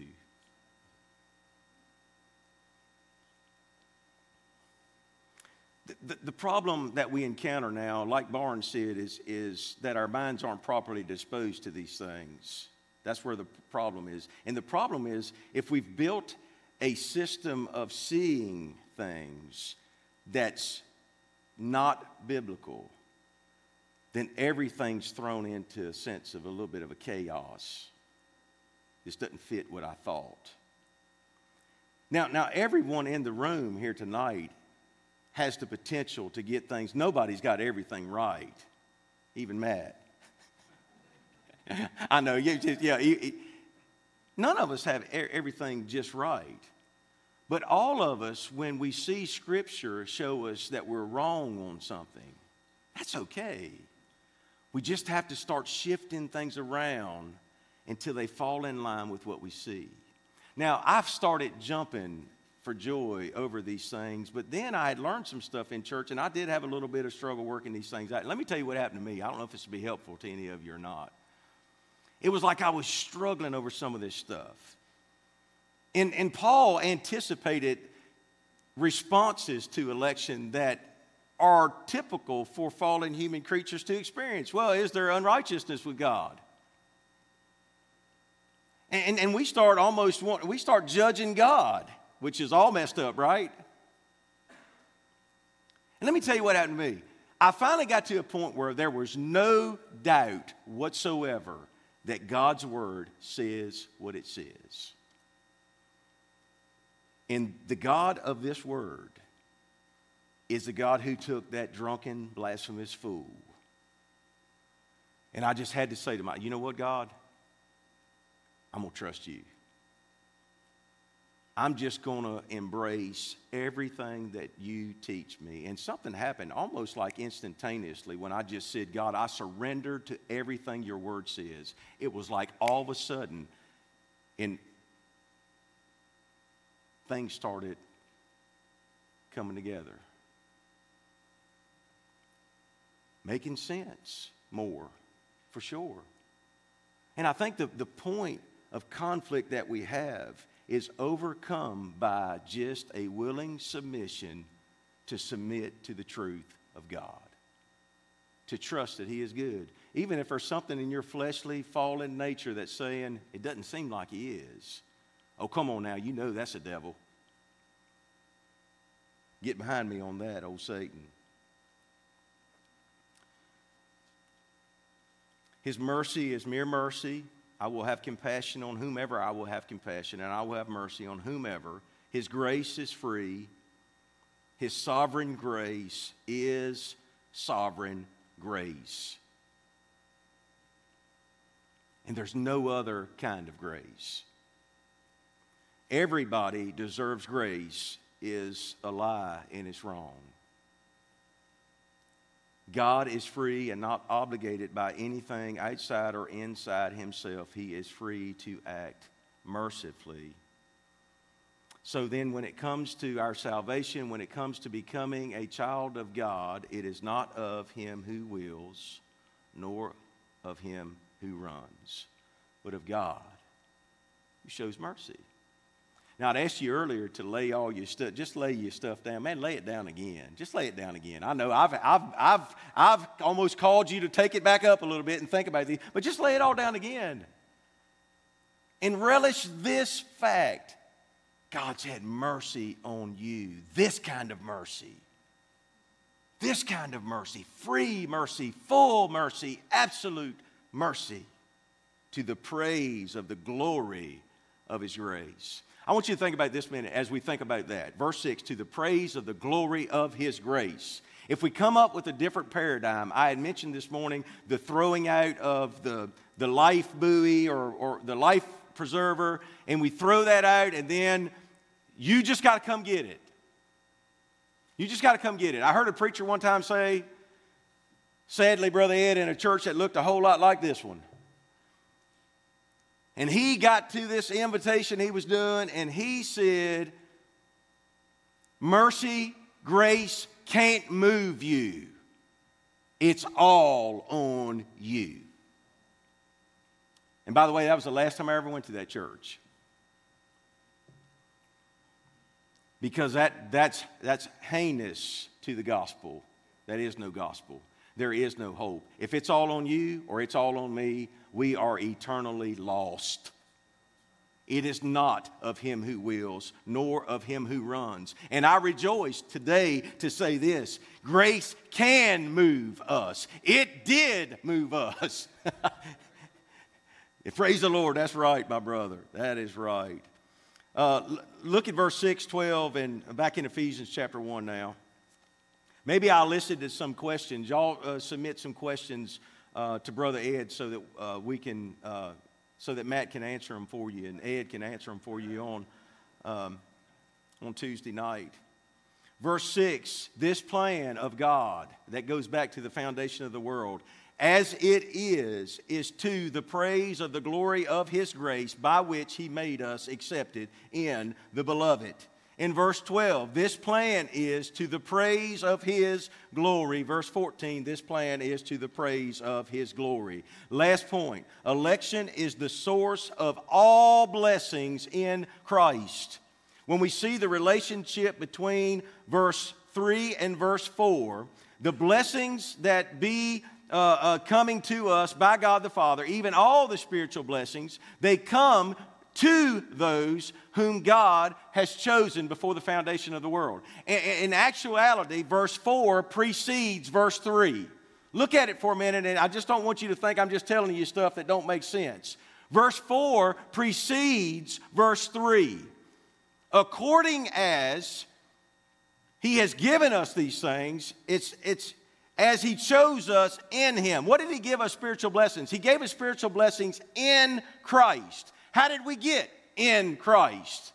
The problem that we encounter now, like Barnes said, is that our minds aren't properly disposed to these things. That's where the problem is. And the problem is if we've built a system of seeing things that's not biblical, then everything's thrown into a sense of a little bit of a chaos. This doesn't fit what I thought. Now everyone in the room here tonight has the potential to get things. Nobody's got everything right, even Matt. I know, none of us have everything just right. But all of us, when we see Scripture show us that we're wrong on something, that's okay. We just have to start shifting things around until they fall in line with what we see. Now, I've started jumping for joy over these things, but then I had learned some stuff in church, and I did have a little bit of struggle working these things out. Let me tell you what happened to me. I don't know if this will be helpful to any of you or not. It was like I was struggling over some of this stuff. And Paul anticipated responses to election that are typical for fallen human creatures to experience. Well, is there unrighteousness with God? And we start judging God, which is all messed up, right? And let me tell you what happened to me. I finally got to a point where there was no doubt whatsoever that God's word says what it says. And the God of this word is the God who took that drunken, blasphemous fool. And I just had to say to myself, you know what, God? I'm going to trust you. I'm just going to embrace everything that you teach me. And something happened almost like instantaneously when I just said, God, I surrender to everything your word says. It was like all of a sudden, things started coming together. Making sense more, for sure. And I think the point of conflict that we have is overcome by just a willing submission to submit to the truth of God, to trust that he is good. Even if there's something in your fleshly, fallen nature that's saying, it doesn't seem like he is. Oh, come on now, you know that's a devil. Get behind me on that, old Satan. His mercy is mere mercy. I will have compassion on whomever I will have compassion, and I will have mercy on whomever. His grace is free. His sovereign grace is sovereign grace. And there's no other kind of grace. Everybody deserves grace is a lie and it's wrong. God is free and not obligated by anything outside or inside himself. He is free to act mercifully. So then when it comes to our salvation, when it comes to becoming a child of God, it is not of him who wills, nor of him who runs, but of God who shows mercy. Now, I'd asked you earlier to lay all your stuff, just lay your stuff down. Man, lay it down again. Just lay it down again. I know I've almost called you to take it back up a little bit and think about these, but just lay it all down again. and relish this fact. God's had mercy on you. This kind of mercy. This kind of mercy. Free mercy, full mercy, absolute mercy, to the praise of the glory of His grace. I want you to think about this minute as we think about that. Verse 6, to the praise of the glory of His grace. If we come up with a different paradigm, I had mentioned this morning the throwing out of the life buoy or the life preserver, and we throw that out, and then you just got to come get it. You just got to come get it. I heard a preacher one time say, sadly, Brother Ed, in a church that looked a whole lot like this one. And he got to this invitation he was doing, and he said, mercy, grace can't move you. It's all on you. And by the way, that was the last time I ever went to that church. Because that's heinous to the gospel. That is no gospel. There is no hope. If it's all on you or it's all on me, we are eternally lost. It is not of him who wills, nor of him who runs. And I rejoice today to say this: grace can move us. It did move us. Praise the Lord. That's right, my brother. That is right. Look at verse 6, 12, and back in Ephesians chapter 1 now. Maybe I'll listen to some questions. Y'all submit some questions to Brother Ed so that we can, so that Matt can answer them for you and Ed can answer them for you on Tuesday night. Verse 6, this plan of God that goes back to the foundation of the world, as it is to the praise of the glory of His grace by which He made us accepted in the Beloved. In verse 12, this plan is to the praise of His glory. Verse 14, this plan is to the praise of His glory. Last point, election is the source of all blessings in Christ. When we see the relationship between verse 3 and verse 4, the blessings that be coming to us by God the Father, even all the spiritual blessings, they come to those whom God has chosen before the foundation of the world. In actuality, verse 4 precedes verse 3. Look at it for a minute, and I just don't want you to think I'm just telling you stuff that don't make sense. Verse 4 precedes verse 3. According as He has given us these things, it's as He chose us in Him. What did He give us spiritual blessings? He gave us spiritual blessings in Christ. How did we get in Christ?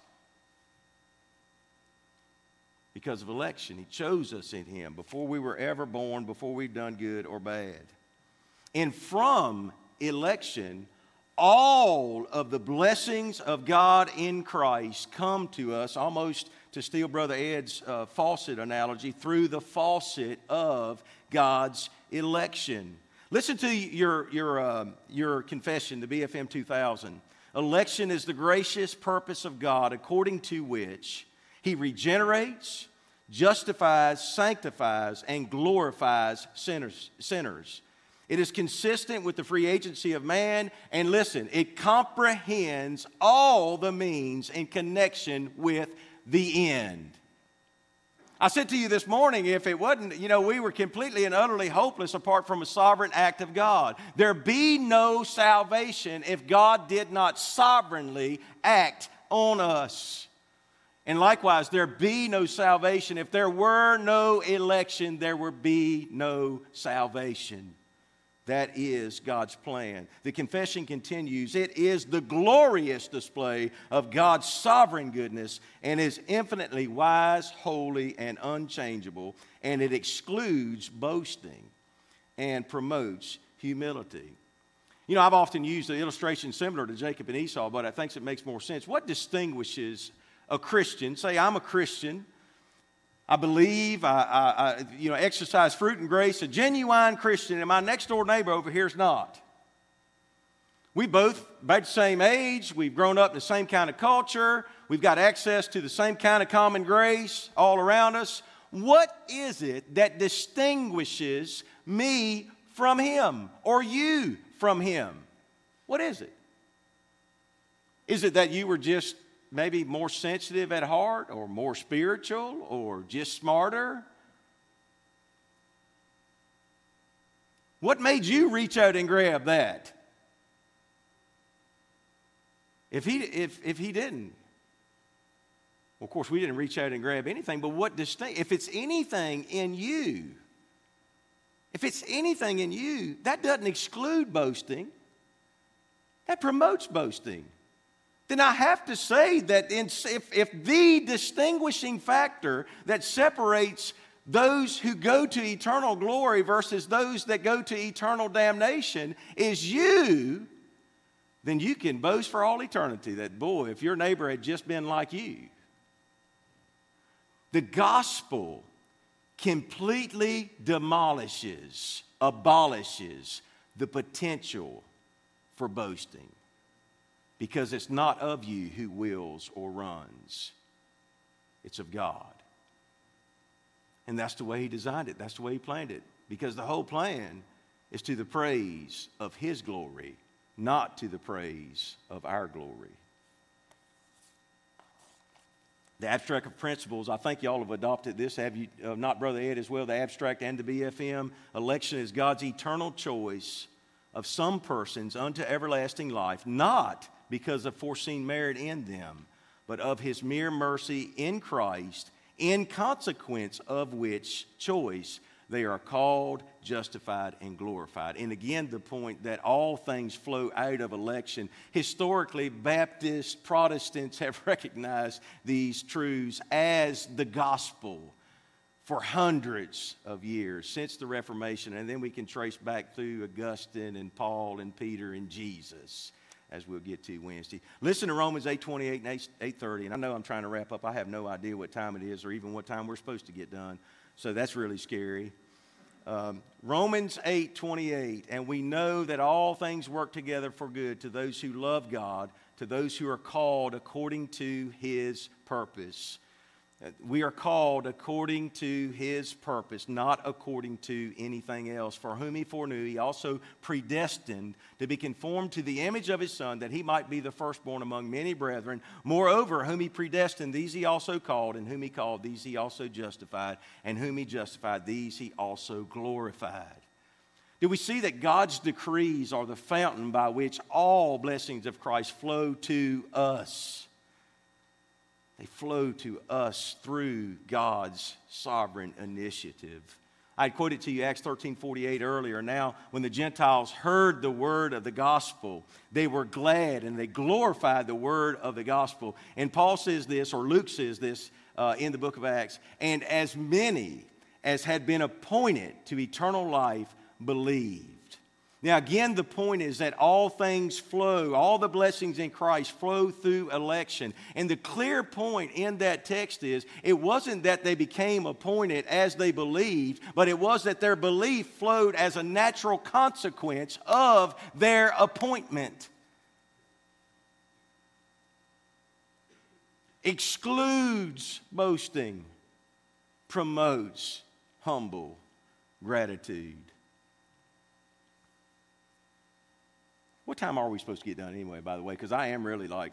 Because of election. He chose us in Him before we were ever born, before we've done good or bad. And from election, all of the blessings of God in Christ come to us, almost to steal Brother Ed's faucet analogy, through the faucet of God's election. Listen to your confession, the BFM 2000. Election is the gracious purpose of God according to which He regenerates, justifies, sanctifies, and glorifies sinners. It is consistent with the free agency of man, and listen, it comprehends all the means in connection with the end. I said to you this morning, if it wasn't, we were completely and utterly hopeless apart from a sovereign act of God. There be no salvation if God did not sovereignly act on us. And likewise, there be no salvation. If there were no election, there would be no salvation. That is God's plan. The confession continues. It is the glorious display of God's sovereign goodness and is infinitely wise, holy, and unchangeable. And it excludes boasting and promotes humility. I've often used an illustration similar to Jacob and Esau, but I think it makes more sense. What distinguishes a Christian? Say, I'm a Christian. I believe, I exercise fruit and grace, a genuine Christian, and my next door neighbor over here is not. We both about the same age, we've grown up in the same kind of culture, we've got access to the same kind of common grace all around us. What is it that distinguishes me from him or you from him? What is it? Is it that you were just maybe more sensitive at heart, or more spiritual, or just smarter? What made you reach out and grab that? If he didn't, well, of course, we didn't reach out and grab anything, but if it's anything in you, that doesn't exclude boasting. That promotes boasting. Then I have to say that if the distinguishing factor that separates those who go to eternal glory versus those that go to eternal damnation is you, then you can boast for all eternity that, boy, if your neighbor had just been like you. The gospel completely abolishes the potential for boasting, because it's not of you who wills or runs. It's of God. And that's the way He designed it. That's the way He planned it. Because the whole plan is to the praise of His glory, not to the praise of our glory. The abstract of principles, I think y'all have adopted this. Have you not, Brother Ed, as well? The abstract and the BFM. Election is God's eternal choice of some persons unto everlasting life, not because of foreseen merit in them, but of His mere mercy in Christ, in consequence of which choice they are called, justified, and glorified. And again, the point that all things flow out of election. Historically, Baptists, Protestants have recognized these truths as the gospel for hundreds of years since the Reformation. And then we can trace back through Augustine and Paul and Peter and Jesus, as we'll get to Wednesday. Listen to Romans 8:28 and 8:30. And I know I'm trying to wrap up. I have no idea what time it is or even what time we're supposed to get done. So that's really scary. Romans 8:28. And we know that all things work together for good to those who love God, to those who are called according to His purpose. We are called according to His purpose, not according to anything else. For whom He foreknew, He also predestined to be conformed to the image of His Son, that He might be the firstborn among many brethren. Moreover, whom He predestined, these He also called, and whom He called, these He also justified, and whom He justified, these He also glorified. Do we see that God's decrees are the fountain by which all blessings of Christ flow to us? They flow to us through God's sovereign initiative. I quoted to you Acts 13:48 earlier. Now, when the Gentiles heard the word of the gospel, they were glad and they glorified the word of the gospel. And Paul says this, or Luke says this in the book of Acts, and as many as had been appointed to eternal life believed. Now, again, the point is that all things flow, all the blessings in Christ flow through election. And the clear point in that text is it wasn't that they became appointed as they believed, but it was that their belief flowed as a natural consequence of their appointment. Excludes boasting, promotes humble gratitude. What time are we supposed to get done anyway, by the way? Because I am really like...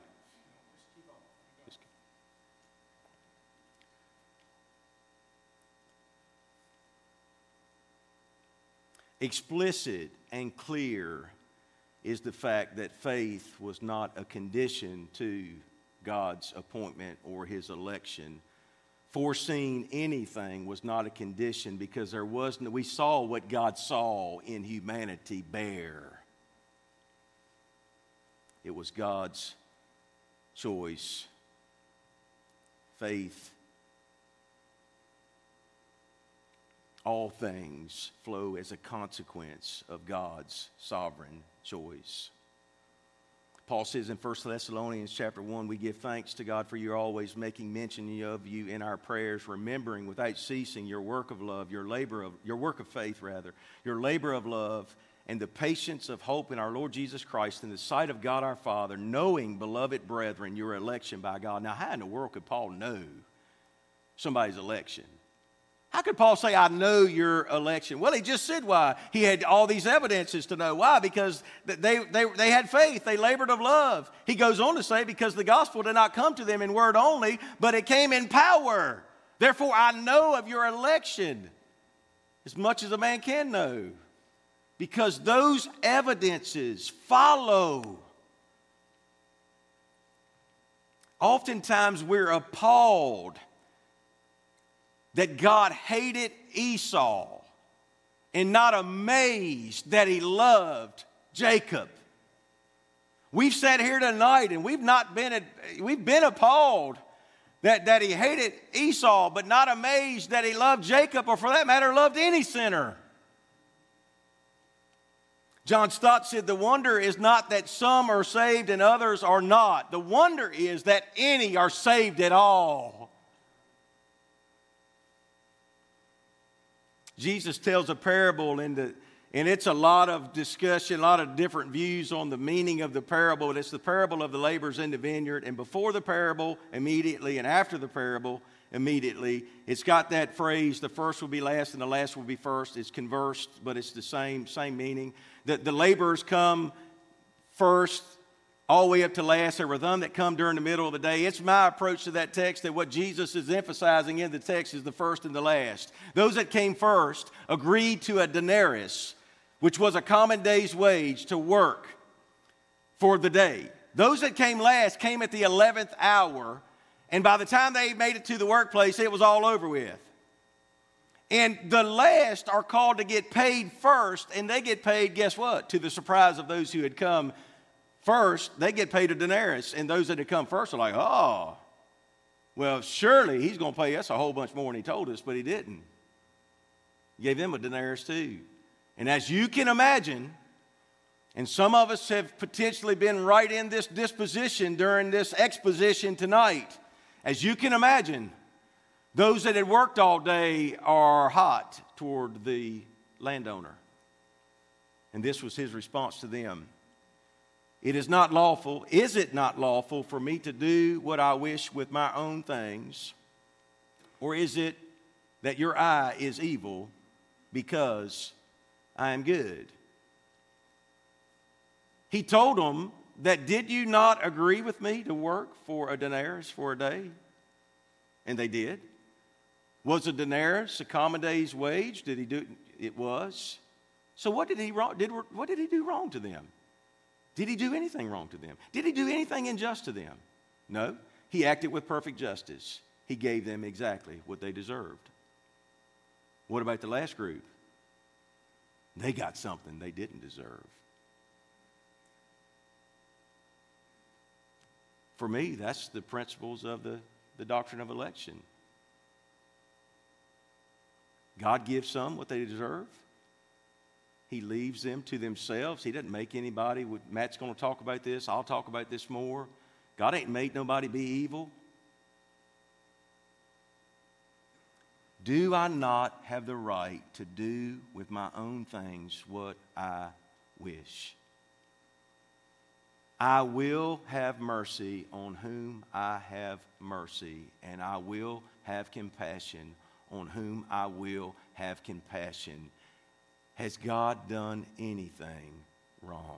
Explicit and clear is the fact that faith was not a condition to God's appointment or His election. Foreseeing anything was not a condition because we saw what God saw in humanity bare. It was God's choice. Faith. All things flow as a consequence of God's sovereign choice. Paul says in 1 Thessalonians chapter 1, we give thanks to God for you always making mention of you in our prayers, remembering without ceasing your work of love, your work of faith, your labor of love, and the patience of hope in our Lord Jesus Christ in the sight of God our Father, knowing, beloved brethren, your election by God. Now, how in the world could Paul know somebody's election? How could Paul say, I know your election? Well, he just said why. He had all these evidences to know. Why? Because they had faith. They labored of love. He goes on to say, because the gospel did not come to them in word only, but it came in power. Therefore, I know of your election as much as a man can know. Because those evidences follow. Oftentimes, we're appalled that God hated Esau and not amazed that he loved Jacob. We've sat here tonight and we've been appalled that he hated Esau, but not amazed that he loved Jacob, or for that matter, loved any sinner. John Stott said, the wonder is not that some are saved and others are not. The wonder is that any are saved at all. Jesus tells a parable, and it's a lot of discussion, a lot of different views on the meaning of the parable. But it's the parable of the laborers in the vineyard. And before the parable, immediately, and after the parable, immediately, it's got that phrase, the first will be last and the last will be first. It's conversed, but it's the same meaning. The laborers come first, all the way up to last. There were some that come during the middle of the day. It's my approach to that text that what Jesus is emphasizing in the text is the first and the last. Those that came first agreed to a denarius, which was a common day's wage to work for the day. Those that came last came at the 11th hour, and by the time they made it to the workplace, it was all over with. And the last are called to get paid first, and they get paid, guess what? To the surprise of those who had come first, they get paid a denarius, and those that had come first are like, oh, well, surely he's going to pay us a whole bunch more than he told us, but he didn't. He gave them a denarius too. And as you can imagine, and some of us have potentially been right in this disposition during this exposition tonight, as you can imagine, those that had worked all day are hot toward the landowner. And this was his response to them. It is not lawful, is it not lawful for me to do what I wish with my own things? Or is it that your eye is evil because I am good? He told them that, did you not agree with me to work for a denarius for a day? And they did. Was a denarius a common day's wage? Did he do it? It was. So what did he do wrong to them? Did he do anything wrong to them? Did he do anything unjust to them? No. He acted with perfect justice. He gave them exactly what they deserved. What about the last group? They got something they didn't deserve. For me, that's the principles of the doctrine of election. God gives some what they deserve. He leaves them to themselves. He doesn't make anybody. Matt's going to talk about this. I'll talk about this more. God ain't made nobody be evil. Do I not have the right to do with my own things what I wish? I will have mercy on whom I have mercy, and I will have compassion on whom I will have compassion. Has God done anything wrong?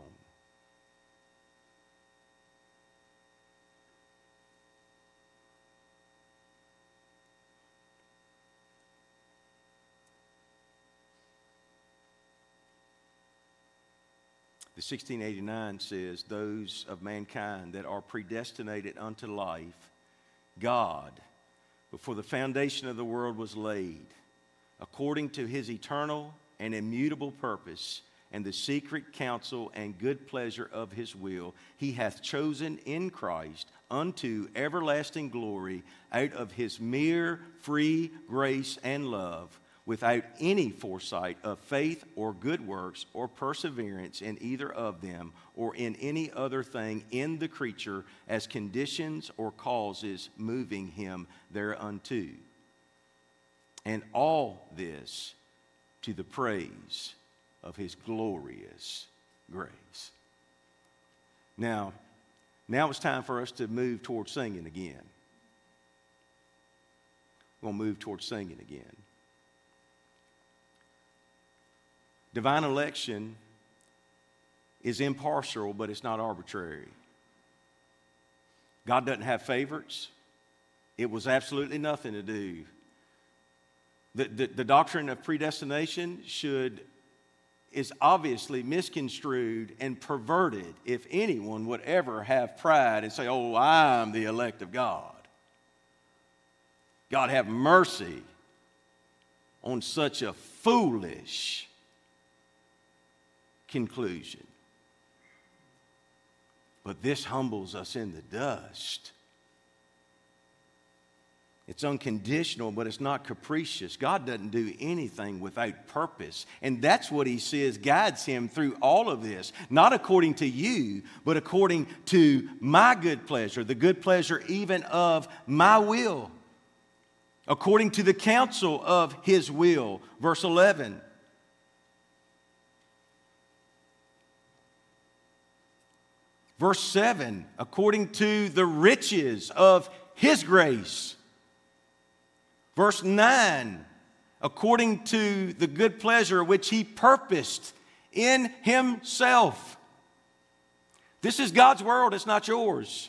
The 1689 says, those of mankind that are predestinated unto life, God, before the foundation of the world was laid, according to his eternal and immutable purpose, and the secret counsel and good pleasure of his will, he hath chosen in Christ unto everlasting glory out of his mere free grace and love, without any foresight of faith or good works or perseverance in either of them or in any other thing in the creature as conditions or causes moving him thereunto. And all this to the praise of his glorious grace. Now it's time for us to move towards singing again. We're going to move towards singing again. Divine election is impartial, but it's not arbitrary. God doesn't have favorites. It was absolutely nothing to do. The doctrine of predestination is obviously misconstrued and perverted if anyone would ever have pride and say, oh, I'm the elect of God. God have mercy on such a foolish conclusion. But this humbles us in the dust. It's unconditional, but it's not capricious. God doesn't do anything without purpose. And that's what he says guides him through all of this. Not according to you, but according to my good pleasure, the good pleasure even of my will. According to the counsel of his will. Verse 11. Verse 7. According to the riches of his grace. Verse 9, according to the good pleasure which he purposed in himself. This is God's world, it's not yours.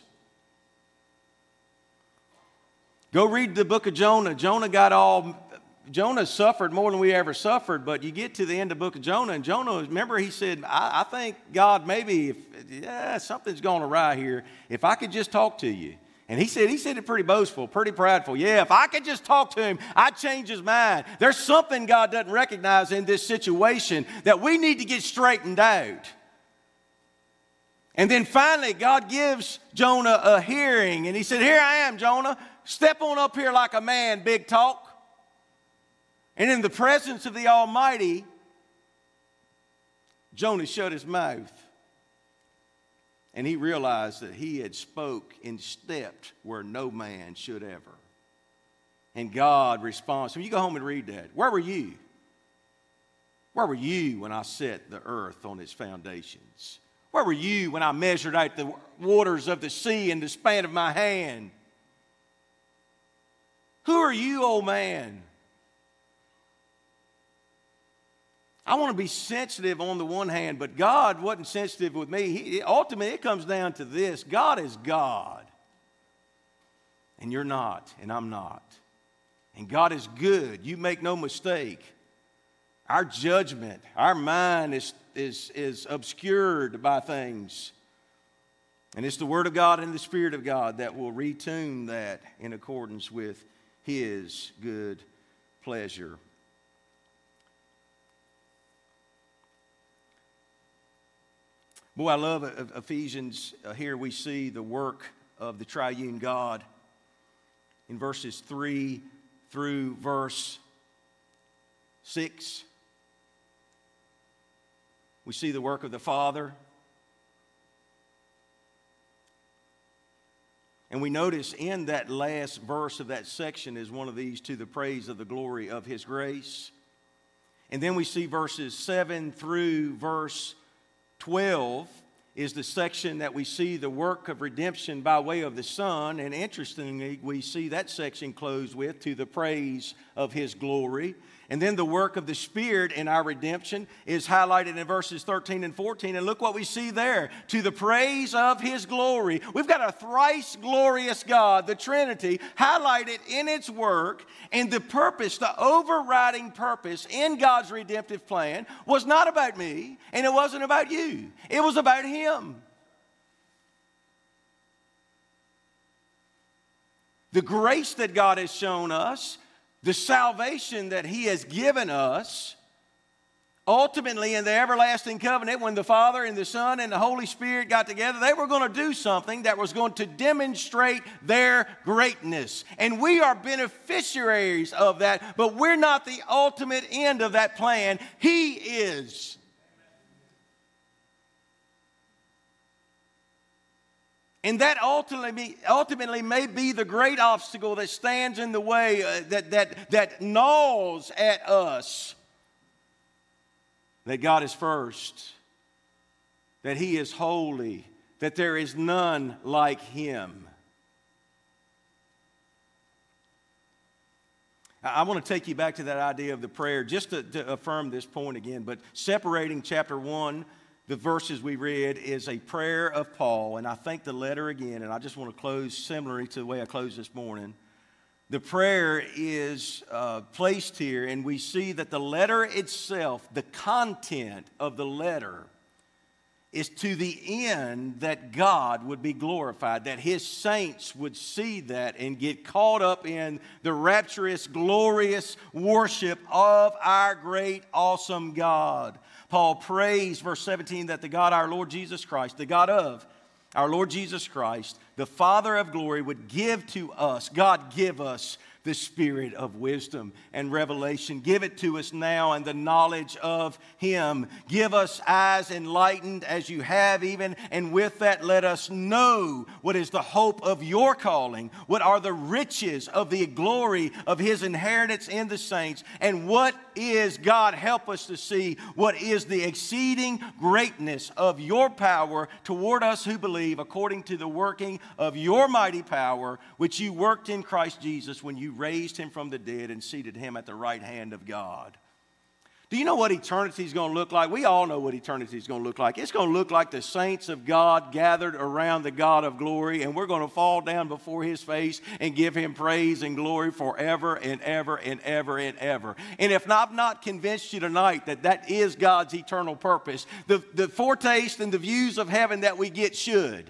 Go read the book of Jonah. Jonah suffered more than we ever suffered, but you get to the end of the book of Jonah, and Jonah, remember he said, I think God maybe, something's going awry here. If I could just talk to you. And he said it pretty boastful, pretty prideful. Yeah, if I could just talk to him, I'd change his mind. There's something God doesn't recognize in this situation that we need to get straightened out. And then finally, God gives Jonah a hearing. And he said, here I am, Jonah. Step on up here like a man, big talk. And in the presence of the Almighty, Jonah shut his mouth. And he realized that he had spoke and stepped where no man should ever. And God responds. When you go home and read that, where were you? Where were you when I set the earth on its foundations? Where were you when I measured out the waters of the sea in the span of my hand? Who are you, old man? I want to be sensitive on the one hand, but God wasn't sensitive with me. Ultimately, it comes down to this. God is God. And you're not, and I'm not. And God is good. You make no mistake. Our judgment, our mind is obscured by things. And it's the Word of God and the Spirit of God that will retune that in accordance with His good pleasure. Boy, I love Ephesians. Here we see the work of the triune God in verses 3 through verse 6. We see the work of the Father. And we notice in that last verse of that section is one of these, to the praise of the glory of His grace. And then we see verses 7 through verse 12 is the section that we see the work of redemption by way of the Son. And interestingly, we see that section close with, to the praise of His glory. And then the work of the Spirit in our redemption is highlighted in verses 13 and 14. And look what we see there. To the praise of His glory. We've got a thrice glorious God, the Trinity, highlighted in its work. And the purpose, the overriding purpose in God's redemptive plan was not about me, and it wasn't about you. It was about Him. The grace that God has shown us, the salvation that He has given us, ultimately in the everlasting covenant, when the Father and the Son and the Holy Spirit got together, they were going to do something that was going to demonstrate their greatness. And we are beneficiaries of that, but we're not the ultimate end of that plan. He is. And that ultimately may be the great obstacle that stands in the way, that gnaws at us. That God is first, that He is holy, that there is none like Him. I want to take you back to that idea of the prayer just to affirm this point again. But separating chapter 1, the verses we read, is a prayer of Paul. And I think the letter again, and I just want to close similarly to the way I closed this morning. The prayer is placed here, and we see that the letter itself, the content of the letter, is to the end that God would be glorified, that His saints would see that and get caught up in the rapturous, glorious worship of our great, awesome God. Paul prays, verse 17, that the God, our Lord Jesus Christ, the God of our Lord Jesus Christ, the Father of glory, would give to us, God give us the spirit of wisdom and revelation. Give it to us now and the knowledge of Him. Give us eyes enlightened as you have even, and with that let us know what is the hope of your calling, what are the riches of the glory of His inheritance in the saints, and what is, God help us to see, what is the exceeding greatness of your power toward us who believe, according to the working of your mighty power, which you worked in Christ Jesus when you raised Him from the dead and seated Him at the right hand of God. Do you know what eternity is going to look like? We all know what eternity is going to look like. It's going to look like the saints of God gathered around the God of glory, and we're going to fall down before His face and give Him praise and glory forever and ever and ever and ever. And if I've not convinced you tonight that that is God's eternal purpose, the foretaste and the views of heaven that we get should.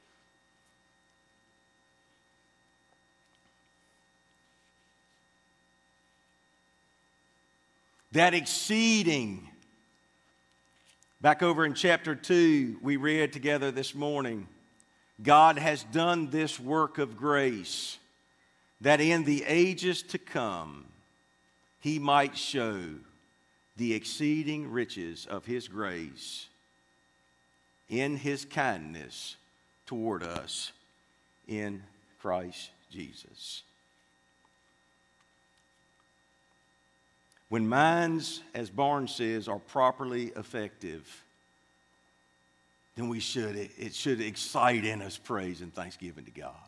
That exceeding, back over in chapter 2, we read together this morning, God has done this work of grace, that in the ages to come, He might show the exceeding riches of His grace in His kindness toward us in Christ Jesus. When minds, as Barnes says, are properly effective, then it should excite in us praise and thanksgiving to God.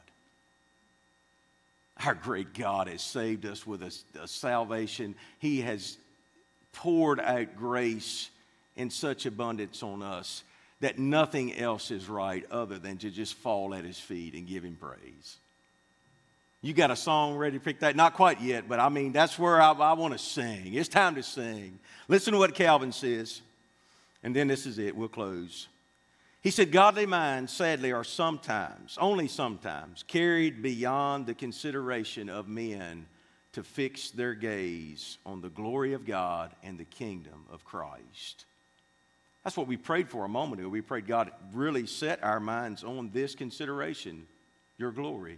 Our great God has saved us with a salvation. He has poured out grace in such abundance on us that nothing else is right other than to just fall at His feet and give Him praise. You got a song ready to pick that? Not quite yet, but I mean, that's where I want to sing. It's time to sing. Listen to what Calvin says, and then this is it. We'll close. He said, godly minds, sadly, are sometimes, only sometimes, carried beyond the consideration of men to fix their gaze on the glory of God and the kingdom of Christ. That's what we prayed for a moment ago. We prayed, God, really set our minds on this consideration, your glory.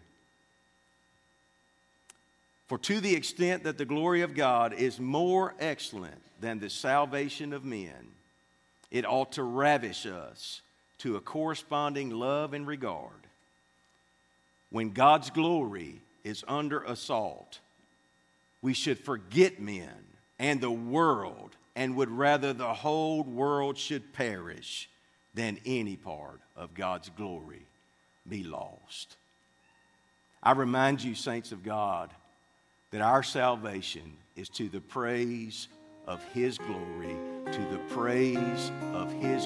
For to the extent that the glory of God is more excellent than the salvation of men, it ought to ravish us to a corresponding love and regard. When God's glory is under assault, we should forget men and the world and would rather the whole world should perish than any part of God's glory be lost. I remind you, saints of God, that our salvation is to the praise of His glory, to the praise of His